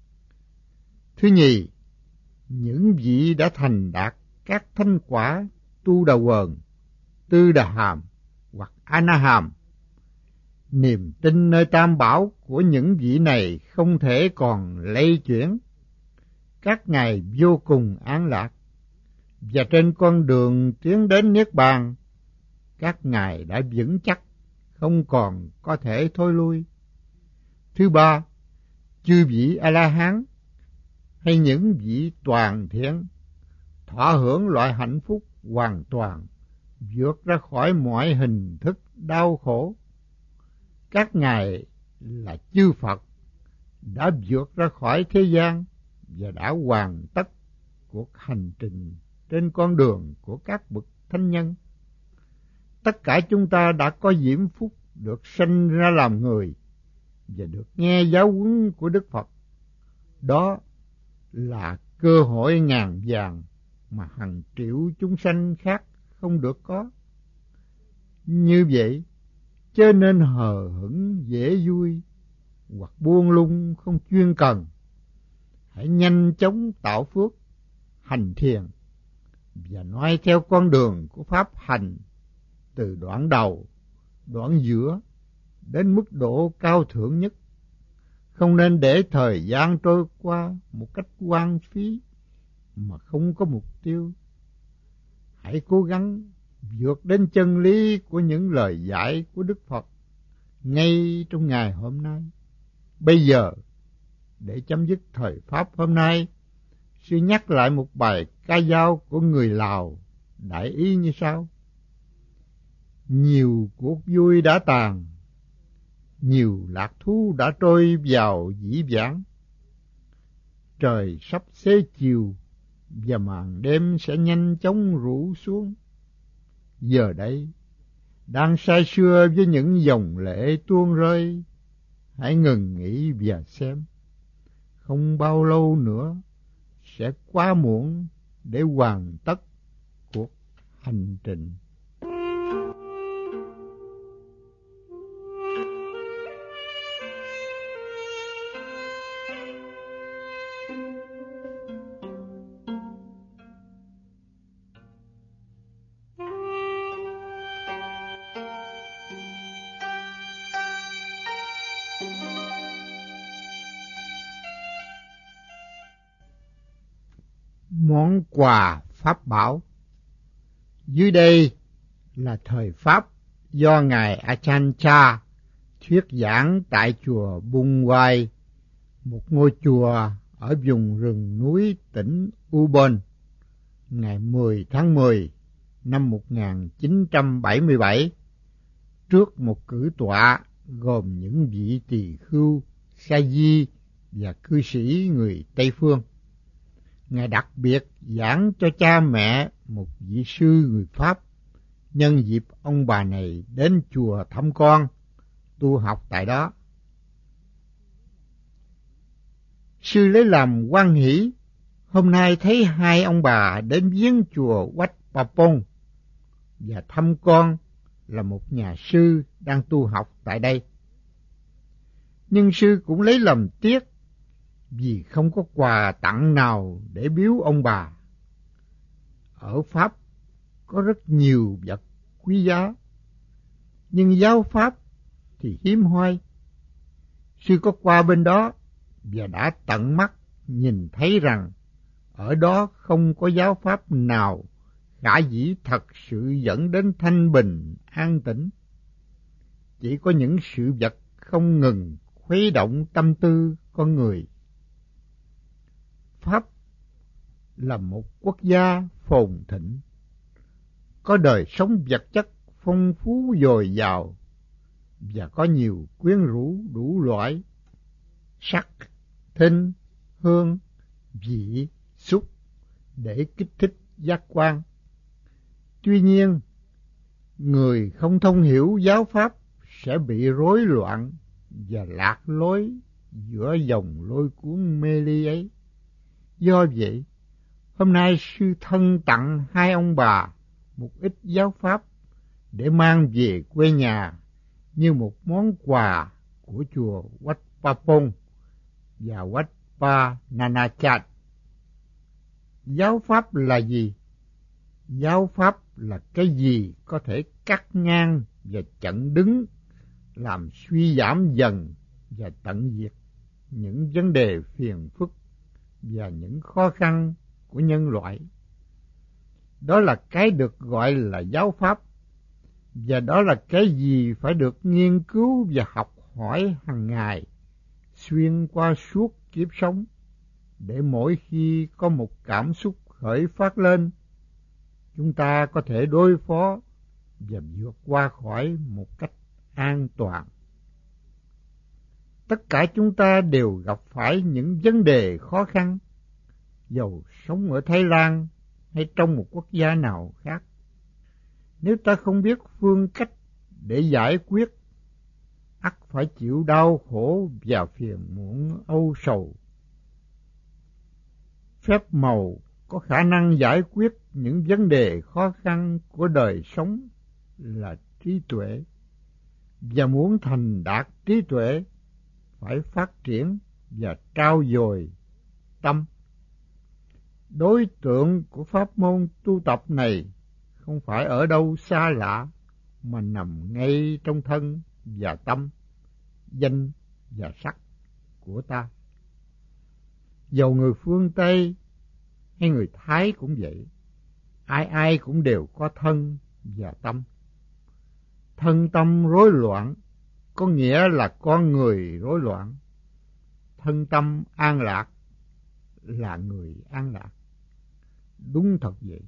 Thứ nhì, những vị đã thành đạt các thánh quả Tu Đà Quần, Tư Đà Hàm hoặc A Na Hàm, niềm tin nơi Tam Bảo của những vị này không thể còn lay chuyển. Các ngài vô cùng an lạc, và trên con đường tiến đến Niết Bàn, các ngài đã vững chắc, không còn có thể thối lui. Thứ ba, chư vị A-la-hán hay những vị toàn thiện thọ hưởng loại hạnh phúc hoàn toàn, vượt ra khỏi mọi hình thức đau khổ. Các ngài là chư Phật, đã vượt ra khỏi thế gian và đã hoàn tất cuộc hành trình trên con đường của các bậc thánh nhân. Tất cả chúng ta đã có diễm phúc được sinh ra làm người và được nghe giáo huấn của Đức Phật. Đó là cơ hội ngàn vàng mà hàng triệu chúng sanh khác không được có. Như vậy, chớ nên hờ hững dễ vui hoặc buông lung không chuyên cần. Hãy nhanh chóng tạo phước, hành thiền và noi theo con đường của pháp hành từ đoạn đầu, đoạn giữa đến mức độ cao thượng nhất. Không nên để thời gian trôi qua một cách hoang phí mà không có mục tiêu. Hãy cố gắng vượt đến chân lý của những lời dạy của Đức Phật ngay trong ngày hôm nay. Bây giờ, để chấm dứt thời Pháp hôm nay, sư nhắc lại một bài ca dao của người Lào đại ý như sau: nhiều cuộc vui đã tàn, nhiều lạc thú đã trôi vào dĩ vãng. Trời sắp xế chiều và màn đêm sẽ nhanh chóng rủ xuống. Giờ đây, đang say sưa với những dòng lệ tuôn rơi, hãy ngừng nghĩ và xem. Không bao lâu nữa sẽ quá muộn để hoàn tất cuộc hành trình. Món quà Pháp Bảo. Dưới đây là thời Pháp do Ngài Ajahn Chah thuyết giảng tại chùa Bung Wai, một ngôi chùa ở vùng rừng núi tỉnh Ubon, ngày mười tháng mười năm một nghìn chín trăm bảy mươi bảy, trước một cử tọa gồm những vị tỳ khưu, sa di và cư sĩ người Tây Phương. Ngài đặc biệt giảng cho cha mẹ một vị sư người Pháp, nhân dịp ông bà này đến chùa thăm con, tu học tại đó. Sư lấy làm hoan hỷ, hôm nay thấy hai ông bà đến viếng chùa Wat Papong và thăm con là một nhà sư đang tu học tại đây. Nhưng sư cũng lấy làm tiếc vì không có quà tặng nào để biếu ông bà. Ở Pháp có rất nhiều vật quý giá, nhưng giáo Pháp thì hiếm hoi. Sư có qua bên đó và đã tận mắt nhìn thấy rằng ở đó không có giáo Pháp nào khả dĩ thật sự dẫn đến thanh bình, an tĩnh. Chỉ có những sự vật không ngừng khuấy động tâm tư con người. Pháp là một quốc gia phồn thịnh, có đời sống vật chất phong phú dồi dào và có nhiều quyến rũ đủ loại, sắc, thính, hương, vị, xúc để kích thích giác quan. Tuy nhiên, người không thông hiểu giáo pháp sẽ bị rối loạn và lạc lối giữa dòng lôi cuốn mê ly ấy. Do vậy, hôm nay sư thân tặng hai ông bà một ít giáo pháp để mang về quê nhà như một món quà của chùa Wat Pa Pong và Wat Pa Nanachat. Giáo pháp là gì? Giáo pháp là cái gì có thể cắt ngang và chặn đứng, làm suy giảm dần và tận diệt những vấn đề phiền phức và những khó khăn của nhân loại. Đó là cái được gọi là giáo pháp, và đó là cái gì phải được nghiên cứu và học hỏi hàng ngày, xuyên qua suốt kiếp sống, để mỗi khi có một cảm xúc khởi phát lên, chúng ta có thể đối phó và vượt qua khỏi một cách an toàn. Tất cả chúng ta đều gặp phải những vấn đề khó khăn, dầu sống ở Thái Lan hay trong một quốc gia nào khác. Nếu ta không biết phương cách để giải quyết, ắt phải chịu đau khổ và phiền muộn âu sầu. Phép màu có khả năng giải quyết những vấn đề khó khăn của đời sống là trí tuệ, và muốn thành đạt trí tuệ phải phát triển và trau dồi tâm. Đối tượng của pháp môn tu tập này không phải ở đâu xa lạ, mà nằm ngay trong thân và tâm, danh và sắc của ta. Dầu người phương Tây hay người Thái cũng vậy, ai ai cũng đều có thân và tâm. Thân tâm rối loạn có nghĩa là con người rối loạn. Thân tâm an lạc là người an lạc. Đúng thật vậy.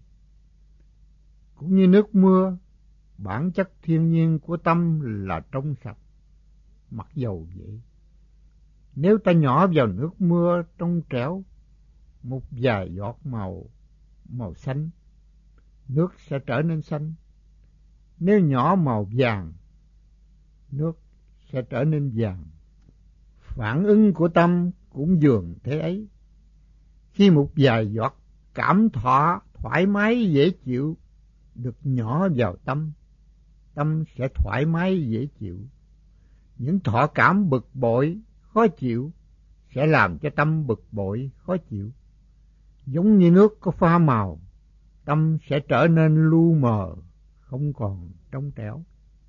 Cũng như nước mưa, bản chất thiên nhiên của tâm là trong sạch. Mặc dầu vậy, nếu ta nhỏ vào nước mưa trong trẻo một vài giọt màu màu xanh, nước sẽ trở nên xanh. Nếu nhỏ màu vàng, nước sẽ trở nên vàng. Phản ứng của tâm cũng dường thế ấy. Khi một vài giọt cảm thọ thoải mái dễ chịu được nhỏ vào tâm, tâm sẽ thoải mái dễ chịu. Những thọ cảm bực bội, khó chịu sẽ làm cho tâm bực bội, khó chịu. Giống như nước có pha màu, tâm sẽ trở nên lu mờ, không còn trong trẻo.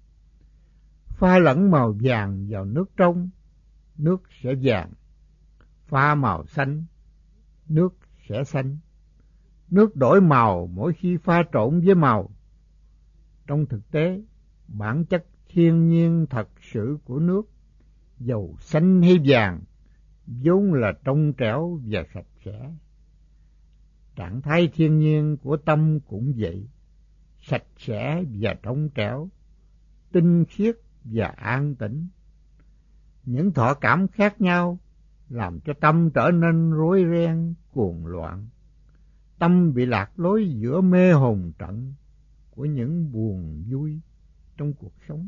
Pha lẫn màu vàng vào nước trong, nước sẽ vàng. Pha màu xanh, nước sẽ xanh. Nước đổi màu mỗi khi pha trộn với màu. Trong thực tế, bản chất thiên nhiên thật sự của nước, dầu xanh hay vàng, vốn là trong trẻo và sạch sẽ. Trạng thái thiên nhiên của tâm cũng vậy, sạch sẽ và trong trẻo, tinh khiết và an tĩnh. Những thọ cảm khác nhau làm cho tâm trở nên rối ren, cuồng loạn. Tâm bị lạc lối giữa mê hồn trận của những buồn vui trong cuộc sống.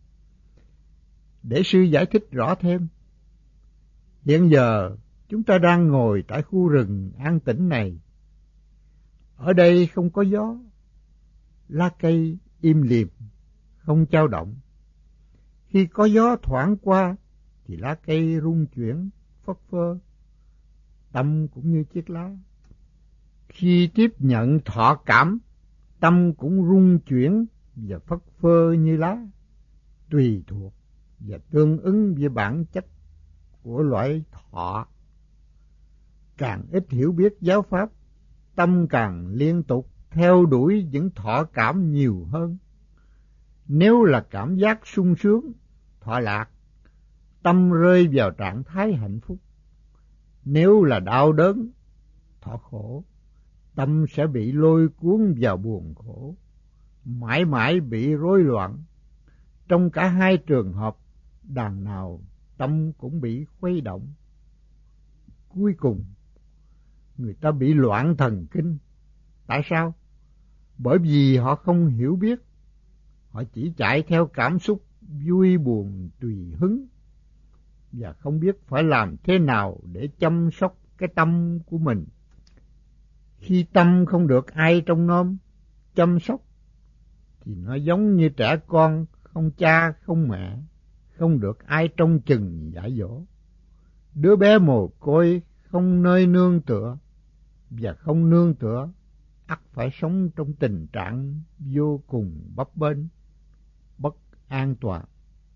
Để sư giải thích rõ thêm, hiện giờ chúng ta đang ngồi tại khu rừng an tĩnh này. Ở đây không có gió, lá cây im lìm, không dao động. Khi có gió thoảng qua thì lá cây rung chuyển, phất phơ. Tâm cũng như chiếc lá. Khi tiếp nhận thọ cảm, tâm cũng rung chuyển và phất phơ như lá, tùy thuộc và tương ứng với bản chất của loại thọ. Càng ít hiểu biết giáo pháp, tâm càng liên tục theo đuổi những thọ cảm nhiều hơn. Nếu là cảm giác sung sướng, thọ lạc, tâm rơi vào trạng thái hạnh phúc. Nếu là đau đớn, thọ khổ, tâm sẽ bị lôi cuốn vào buồn khổ, mãi mãi bị rối loạn. Trong cả hai trường hợp, đằng nào tâm cũng bị khuấy động. Cuối cùng, người ta bị loạn thần kinh. Tại sao? Bởi vì họ không hiểu biết. Họ chỉ chạy theo cảm xúc vui buồn tùy hứng và không biết phải làm thế nào để chăm sóc cái tâm của mình. Khi tâm không được ai trông nom, chăm sóc, thì nó giống như trẻ con không cha không mẹ, không được ai trông chừng dạy dỗ. Đứa bé mồ côi không nơi nương tựa, và không nương tựa, ắt phải sống trong tình trạng vô cùng bấp bênh, bất an toàn.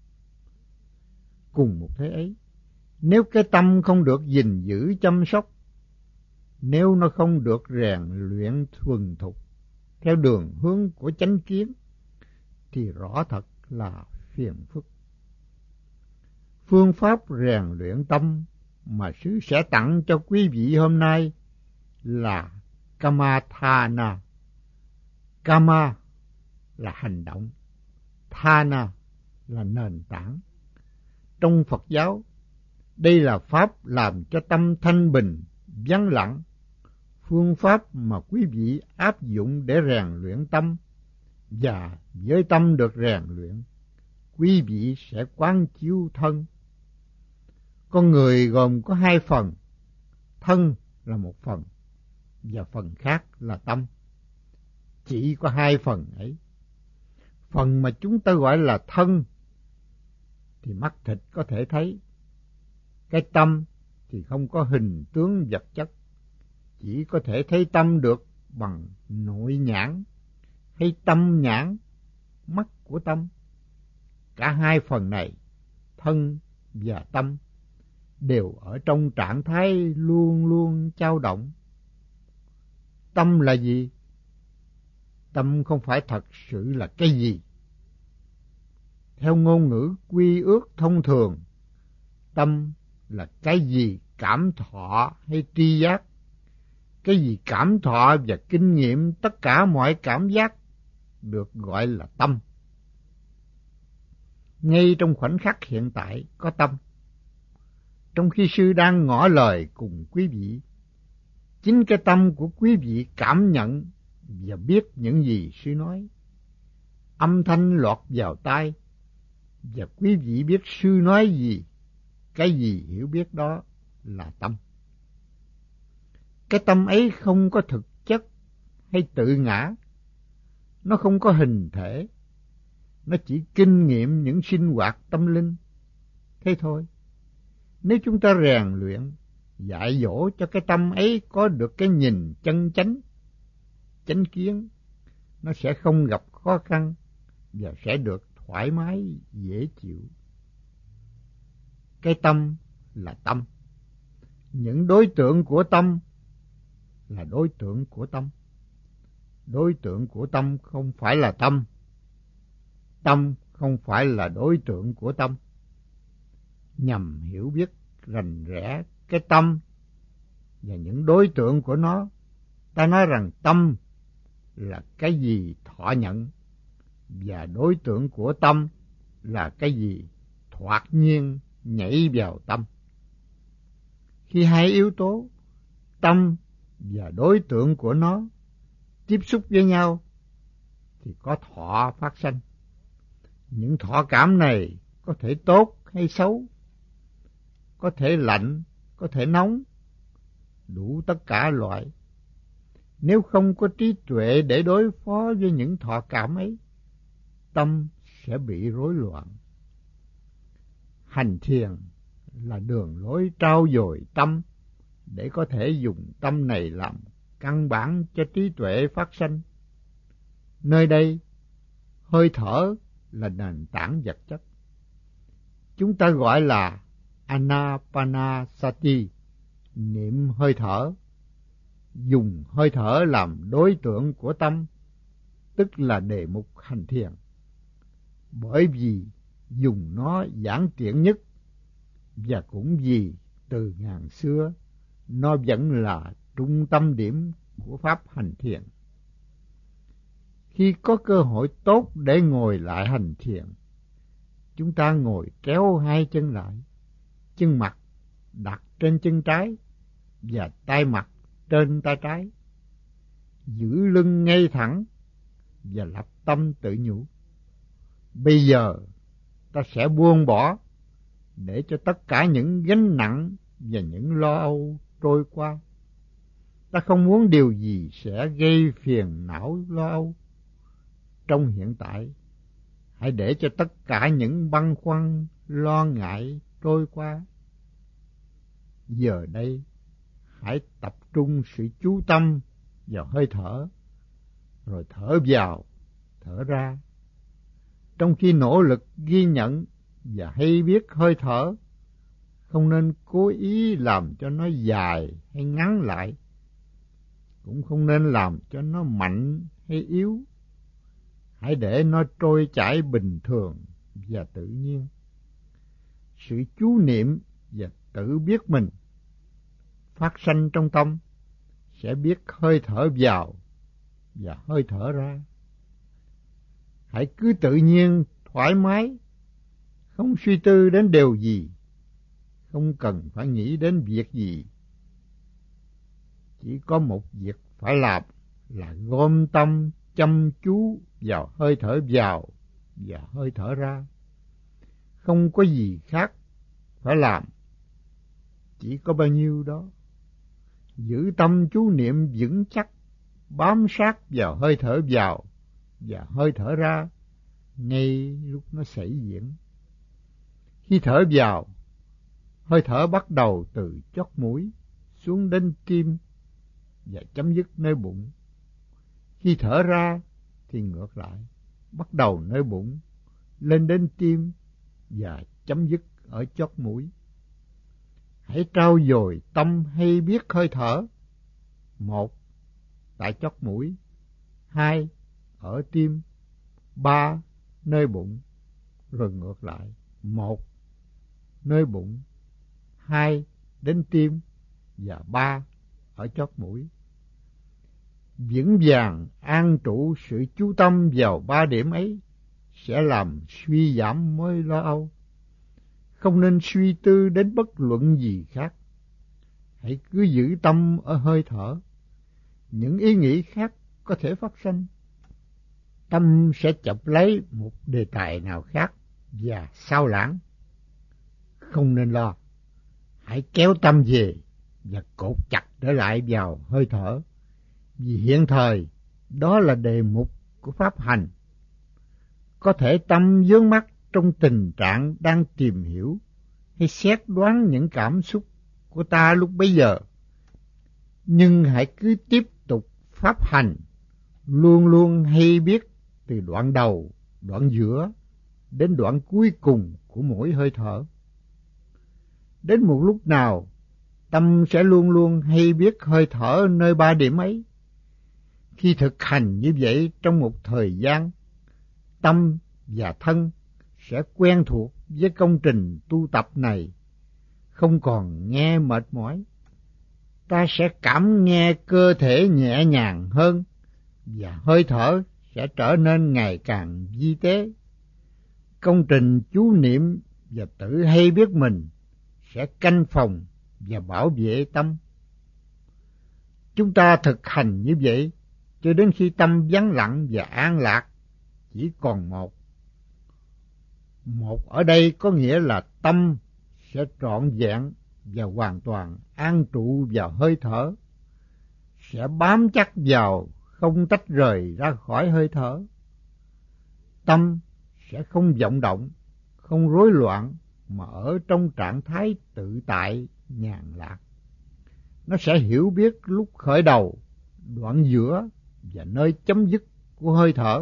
Cùng một thế ấy, nếu cái tâm không được gìn giữ chăm sóc, nếu nó không được rèn luyện thuần thục theo đường hướng của chánh kiến, thì rõ thật là phiền phức. Phương pháp rèn luyện tâm mà Sư sẽ tặng cho quý vị hôm nay là Kamathana. Kama là hành động, Thana là nền tảng. Trong Phật giáo, đây là pháp làm cho tâm thanh bình, vắng lặng. Phương pháp mà quý vị áp dụng để rèn luyện tâm, và với tâm được rèn luyện, quý vị sẽ quán chiếu thân. Con người gồm có hai phần, thân là một phần, và phần khác là tâm. Chỉ có hai phần ấy. Phần mà chúng ta gọi là thân thì mắt thịt có thể thấy. Cái tâm thì không có hình tướng vật chất, chỉ có thể thấy tâm được bằng nội nhãn hay tâm nhãn, mắt của tâm. Cả hai phần này, thân và tâm, đều ở trong trạng thái luôn luôn dao động. Tâm là gì? Tâm không phải thật sự là cái gì. Theo ngôn ngữ quy ước thông thường, tâm là cái gì cảm thọ hay tri giác. Cái gì cảm thọ và kinh nghiệm tất cả mọi cảm giác được gọi là tâm. Ngay trong khoảnh khắc hiện tại có tâm. Trong khi Sư đang ngỏ lời cùng quý vị, chính cái tâm của quý vị cảm nhận và biết những gì Sư nói. Âm thanh lọt vào tai, và quý vị biết Sư nói gì, cái gì hiểu biết đó là tâm. Cái tâm ấy không có thực chất hay tự ngã, nó không có hình thể, nó chỉ kinh nghiệm những sinh hoạt tâm linh. Thế thôi. Nếu chúng ta rèn luyện, dạy dỗ cho cái tâm ấy có được cái nhìn chân chánh, chánh kiến, nó sẽ không gặp khó khăn và sẽ được thoải mái, dễ chịu. Cái tâm là tâm. Những đối tượng của tâm là đối tượng của tâm. Đối tượng của tâm không phải là tâm. Tâm không phải là đối tượng của tâm. Nhằm hiểu biết rành rẽ cái tâm và những đối tượng của nó, ta nói rằng tâm là cái gì thọ nhận, và đối tượng của tâm là cái gì thoạt nhiên nhảy vào tâm. Khi hai yếu tố, tâm và đối tượng của nó, tiếp xúc với nhau, thì có thọ phát sanh. Những thọ cảm này có thể tốt hay xấu, có thể lạnh, có thể nóng, đủ tất cả loại. Nếu không có trí tuệ để đối phó với những thọ cảm ấy, tâm sẽ bị rối loạn. Hành thiền là đường lối trau dồi tâm, để có thể dùng tâm này làm căn bản cho trí tuệ phát sanh. Nơi đây, hơi thở là nền tảng vật chất. Chúng ta gọi là Anapanasati, niệm hơi thở. Dùng hơi thở làm đối tượng của tâm, tức là đề mục hành thiền. Bởi vì dùng nó giản tiện nhất, và cũng vì từ ngàn xưa nó vẫn là trung tâm điểm của pháp hành thiền. Khi có cơ hội tốt để ngồi lại hành thiền, chúng ta ngồi kéo hai chân lại, chân mặt đặt trên chân trái và tay mặt trên tay trái, giữ lưng ngay thẳng và lập tâm tự nhủ: bây giờ ta sẽ buông bỏ để cho tất cả những gánh nặng và những lo âu trôi qua. Ta không muốn điều gì sẽ gây phiền não lo âu trong hiện tại. Hãy để cho tất cả những băn khoăn, lo ngại trôi qua. Giờ đây, hãy tập trung sự chú tâm vào hơi thở, rồi thở vào, thở ra. Trong khi nỗ lực ghi nhận và hay biết hơi thở, không nên cố ý làm cho nó dài hay ngắn lại, cũng không nên làm cho nó mạnh hay yếu. Hãy để nó trôi chảy bình thường và tự nhiên. Sự chú niệm và tự biết mình phát sanh trong tâm sẽ biết hơi thở vào và hơi thở ra. Hãy cứ tự nhiên, thoải mái, không suy tư đến điều gì, không cần phải nghĩ đến việc gì. Chỉ có một việc phải làm là gom tâm chăm chú vào hơi thở vào và hơi thở ra. Không có gì khác phải làm, chỉ có bao nhiêu đó. Giữ tâm chú niệm vững chắc, bám sát vào hơi thở vào và hơi thở ra ngay lúc nó xảy diễn. Khi thở vào, hơi thở bắt đầu từ chót mũi xuống đến tim và chấm dứt nơi bụng. Khi thở ra thì ngược lại, bắt đầu nơi bụng, lên đến tim và chấm dứt ở chót mũi. Hãy trau dồi tâm hay biết hơi thở. Một, tại chót mũi. Hai, ở tim. Ba, nơi bụng. Rồi ngược lại. Một, nơi bụng. Hai, đến tim. Và ba, ở chót mũi. Vững vàng an trụ sự chú tâm vào ba điểm ấy sẽ làm suy giảm mối lo âu. Không nên suy tư đến bất luận gì khác. Hãy cứ giữ tâm ở hơi thở. Những ý nghĩ khác có thể phát sinh. Tâm sẽ chụp lấy một đề tài nào khác và sao lãng. Không nên lo. Hãy kéo tâm về và cột chặt trở lại vào hơi thở. Vì hiện thời đó là đề mục của pháp hành. Có thể tâm vướng mắc trong tình trạng đang tìm hiểu hay xét đoán những cảm xúc của ta lúc bấy giờ. Nhưng hãy cứ tiếp tục pháp hành, luôn luôn hay biết từ đoạn đầu, đoạn giữa đến đoạn cuối cùng của mỗi hơi thở. Đến một lúc nào, tâm sẽ luôn luôn hay biết hơi thở nơi ba điểm ấy. Khi thực hành như vậy trong một thời gian, tâm và thân sẽ quen thuộc với công trình tu tập này, không còn nghe mệt mỏi. Ta sẽ cảm nghe cơ thể nhẹ nhàng hơn và hơi thở sẽ trở nên ngày càng vi tế. Công trình chú niệm và tự hay biết mình sẽ canh phòng và bảo vệ tâm. Chúng ta thực hành như vậy cho đến khi tâm vắng lặng và an lạc chỉ còn một. Một ở đây có nghĩa là tâm sẽ trọn vẹn và hoàn toàn an trụ vào hơi thở, sẽ bám chắc vào, không tách rời ra khỏi hơi thở. Tâm sẽ không vọng động, không rối loạn, mà ở trong trạng thái tự tại, nhàn lạc. Nó sẽ hiểu biết lúc khởi đầu, đoạn giữa và nơi chấm dứt của hơi thở.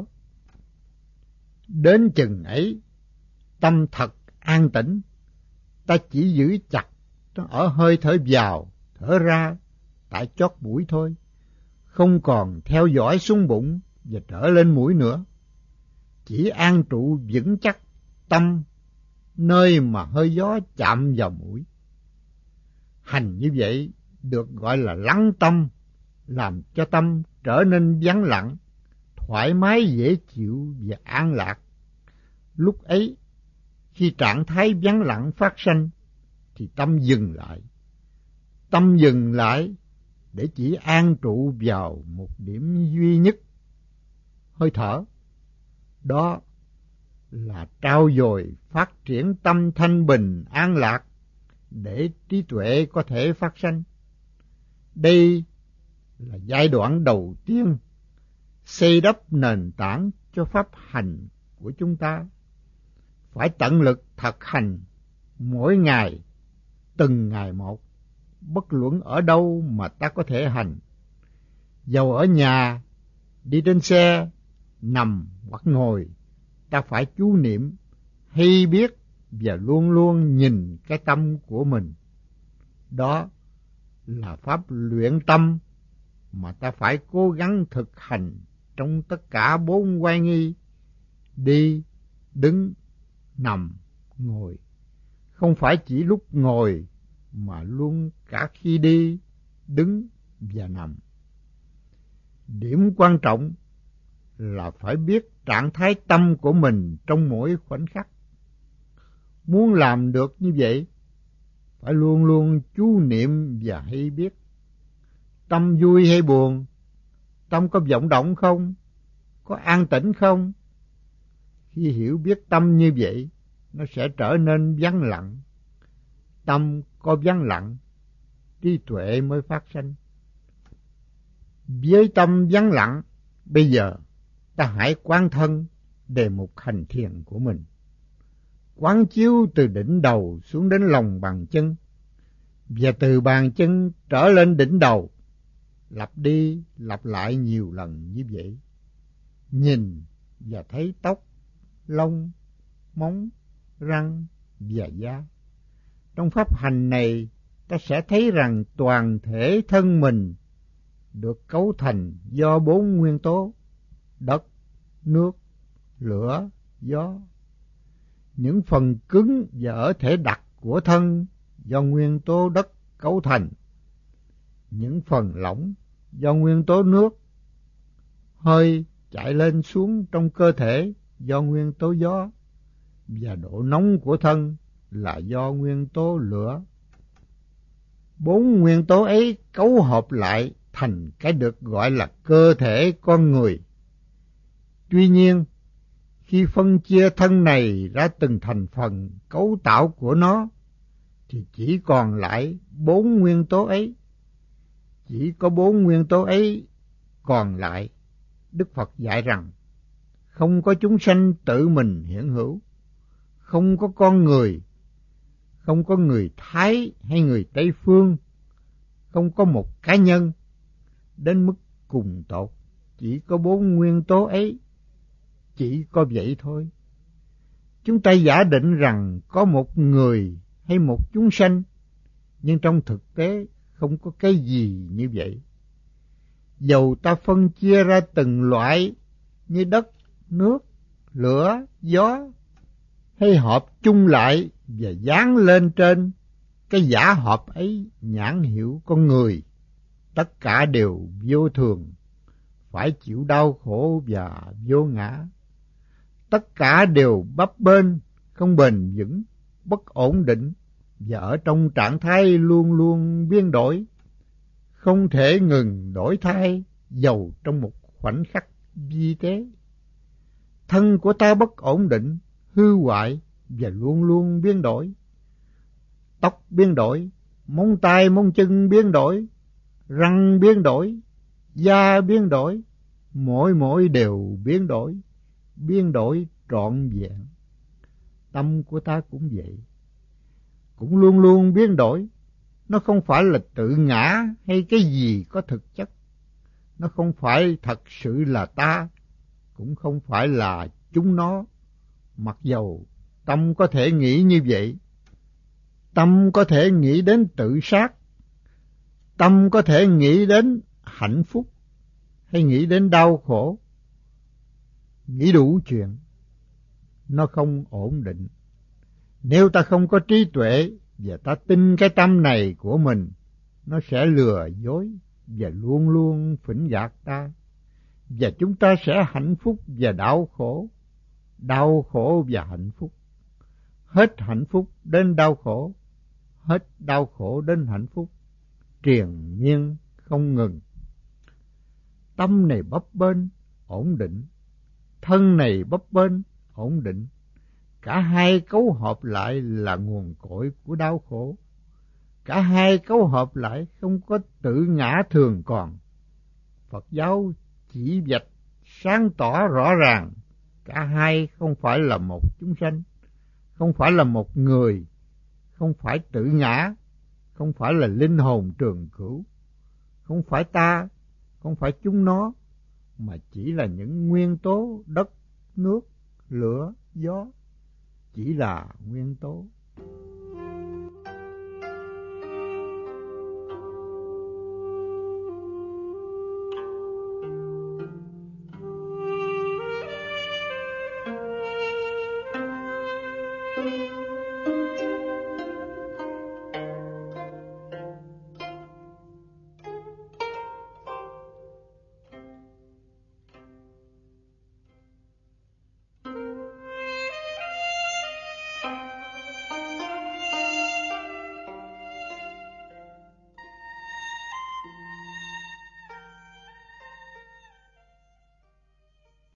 Đến chừng ấy, tâm thật an tĩnh, ta chỉ giữ chặt nó ở hơi thở vào, thở ra tại chót mũi thôi, không còn theo dõi xuống bụng và trở lên mũi nữa. Chỉ an trụ vững chắc tâm nơi mà hơi gió chạm vào mũi. Hành như vậy được gọi là lắng tâm, làm cho tâm trở nên vắng lặng, thoải mái dễ chịu và an lạc. Lúc ấy, khi trạng thái vắng lặng phát sinh, thì tâm dừng lại. Tâm dừng lại để chỉ an trụ vào một điểm duy nhất, hơi thở. Đó là trao dồi phát triển tâm thanh bình an lạc để trí tuệ có thể phát sanh. Đây là giai đoạn đầu tiên xây đắp nền tảng cho pháp hành của chúng ta. Phải tận lực thực hành mỗi ngày, từng ngày một, bất luận ở đâu mà ta có thể hành. Dầu ở nhà, đi trên xe, nằm hoặc ngồi, ta phải chú niệm, hay biết và luôn luôn nhìn cái tâm của mình. Đó là pháp luyện tâm mà ta phải cố gắng thực hành trong tất cả bốn oai nghi: đi, đứng, nằm, ngồi. Không phải chỉ lúc ngồi, mà luôn cả khi đi, đứng và nằm. Điểm quan trọng là phải biết trạng thái tâm của mình trong mỗi khoảnh khắc. Muốn làm được như vậy, phải luôn luôn chú niệm và hay biết. Tâm vui hay buồn? Tâm có vọng động không? Có an tĩnh không? Khi hiểu biết tâm như vậy, nó sẽ trở nên vắng lặng. Tâm có vắng lặng, trí tuệ mới phát sanh. Với tâm vắng lặng, bây giờ ta hãy quán thân đề mục hành thiền của mình. Quán chiếu từ đỉnh đầu xuống đến lòng bàn chân, và từ bàn chân trở lên đỉnh đầu, lặp đi lặp lại nhiều lần như vậy. Nhìn và thấy tóc, lông, móng, răng và da. Trong pháp hành này, ta sẽ thấy rằng toàn thể thân mình được cấu thành do bốn nguyên tố: đất, nước, lửa, gió. Những phần cứng và ở thể đặc của thân do nguyên tố đất cấu thành. Những phần lỏng do nguyên tố nước. Hơi chạy lên xuống trong cơ thể do nguyên tố gió, và độ nóng của thân là do nguyên tố lửa. Bốn nguyên tố ấy cấu hợp lại thành cái được gọi là cơ thể con người. Tuy nhiên, khi phân chia thân này ra từng thành phần cấu tạo của nó, thì chỉ còn lại bốn nguyên tố ấy. Chỉ có bốn nguyên tố ấy còn lại, Đức Phật dạy rằng không có chúng sanh tự mình hiện hữu, không có con người, không có người Thái hay người Tây Phương, không có một cá nhân. Đến mức cùng tột, chỉ có bốn nguyên tố ấy, chỉ có vậy thôi. Chúng ta giả định rằng có một người hay một chúng sanh, nhưng trong thực tế không có cái gì như vậy. Dầu ta phân chia ra từng loại như đất, nước, lửa, gió, hay hợp chung lại và dán lên trên cái giả hợp ấy nhãn hiệu con người, tất cả đều vô thường, phải chịu đau khổ và vô ngã. Tất cả đều bấp bênh, không bền vững, bất ổn định, và ở trong trạng thái luôn luôn biến đổi, không thể ngừng đổi thay dầu trong một khoảnh khắc vi tế. Thân của ta bất ổn định, hư hoại và luôn luôn biến đổi. Tóc biến đổi, móng tay móng chân biến đổi, răng biến đổi, da biến đổi, mỗi mỗi đều biến đổi, biến đổi trọn vẹn. Tâm của ta cũng vậy, cũng luôn luôn biến đổi. Nó không phải là tự ngã hay cái gì có thực chất. Nó không phải thật sự là ta, cũng không phải là chúng nó. Mặc dầu tâm có thể nghĩ như vậy. Tâm có thể nghĩ đến tự sát, tâm có thể nghĩ đến hạnh phúc, hay nghĩ đến đau khổ, nghĩ đủ chuyện. Nó không ổn định. Nếu ta không có trí tuệ và ta tin cái tâm này của mình, nó sẽ lừa dối và luôn luôn phỉnh gạt ta, và chúng ta sẽ hạnh phúc và đau khổ, đau khổ và hạnh phúc, hết hạnh phúc đến đau khổ, hết đau khổ đến hạnh phúc, triền miên không ngừng. Tâm này bấp bênh, ổn định, thân này bấp bênh, ổn định. Cả hai cấu hợp lại là nguồn cội của đau khổ. Cả hai cấu hợp lại không có tự ngã thường còn. Phật giáo chỉ vạch sáng tỏ rõ ràng, cả hai không phải là một chúng sanh, không phải là một người, không phải tự ngã, không phải là linh hồn trường cửu, không phải ta, không phải chúng nó, mà chỉ là những nguyên tố đất, nước, lửa, gió, chỉ là nguyên tố.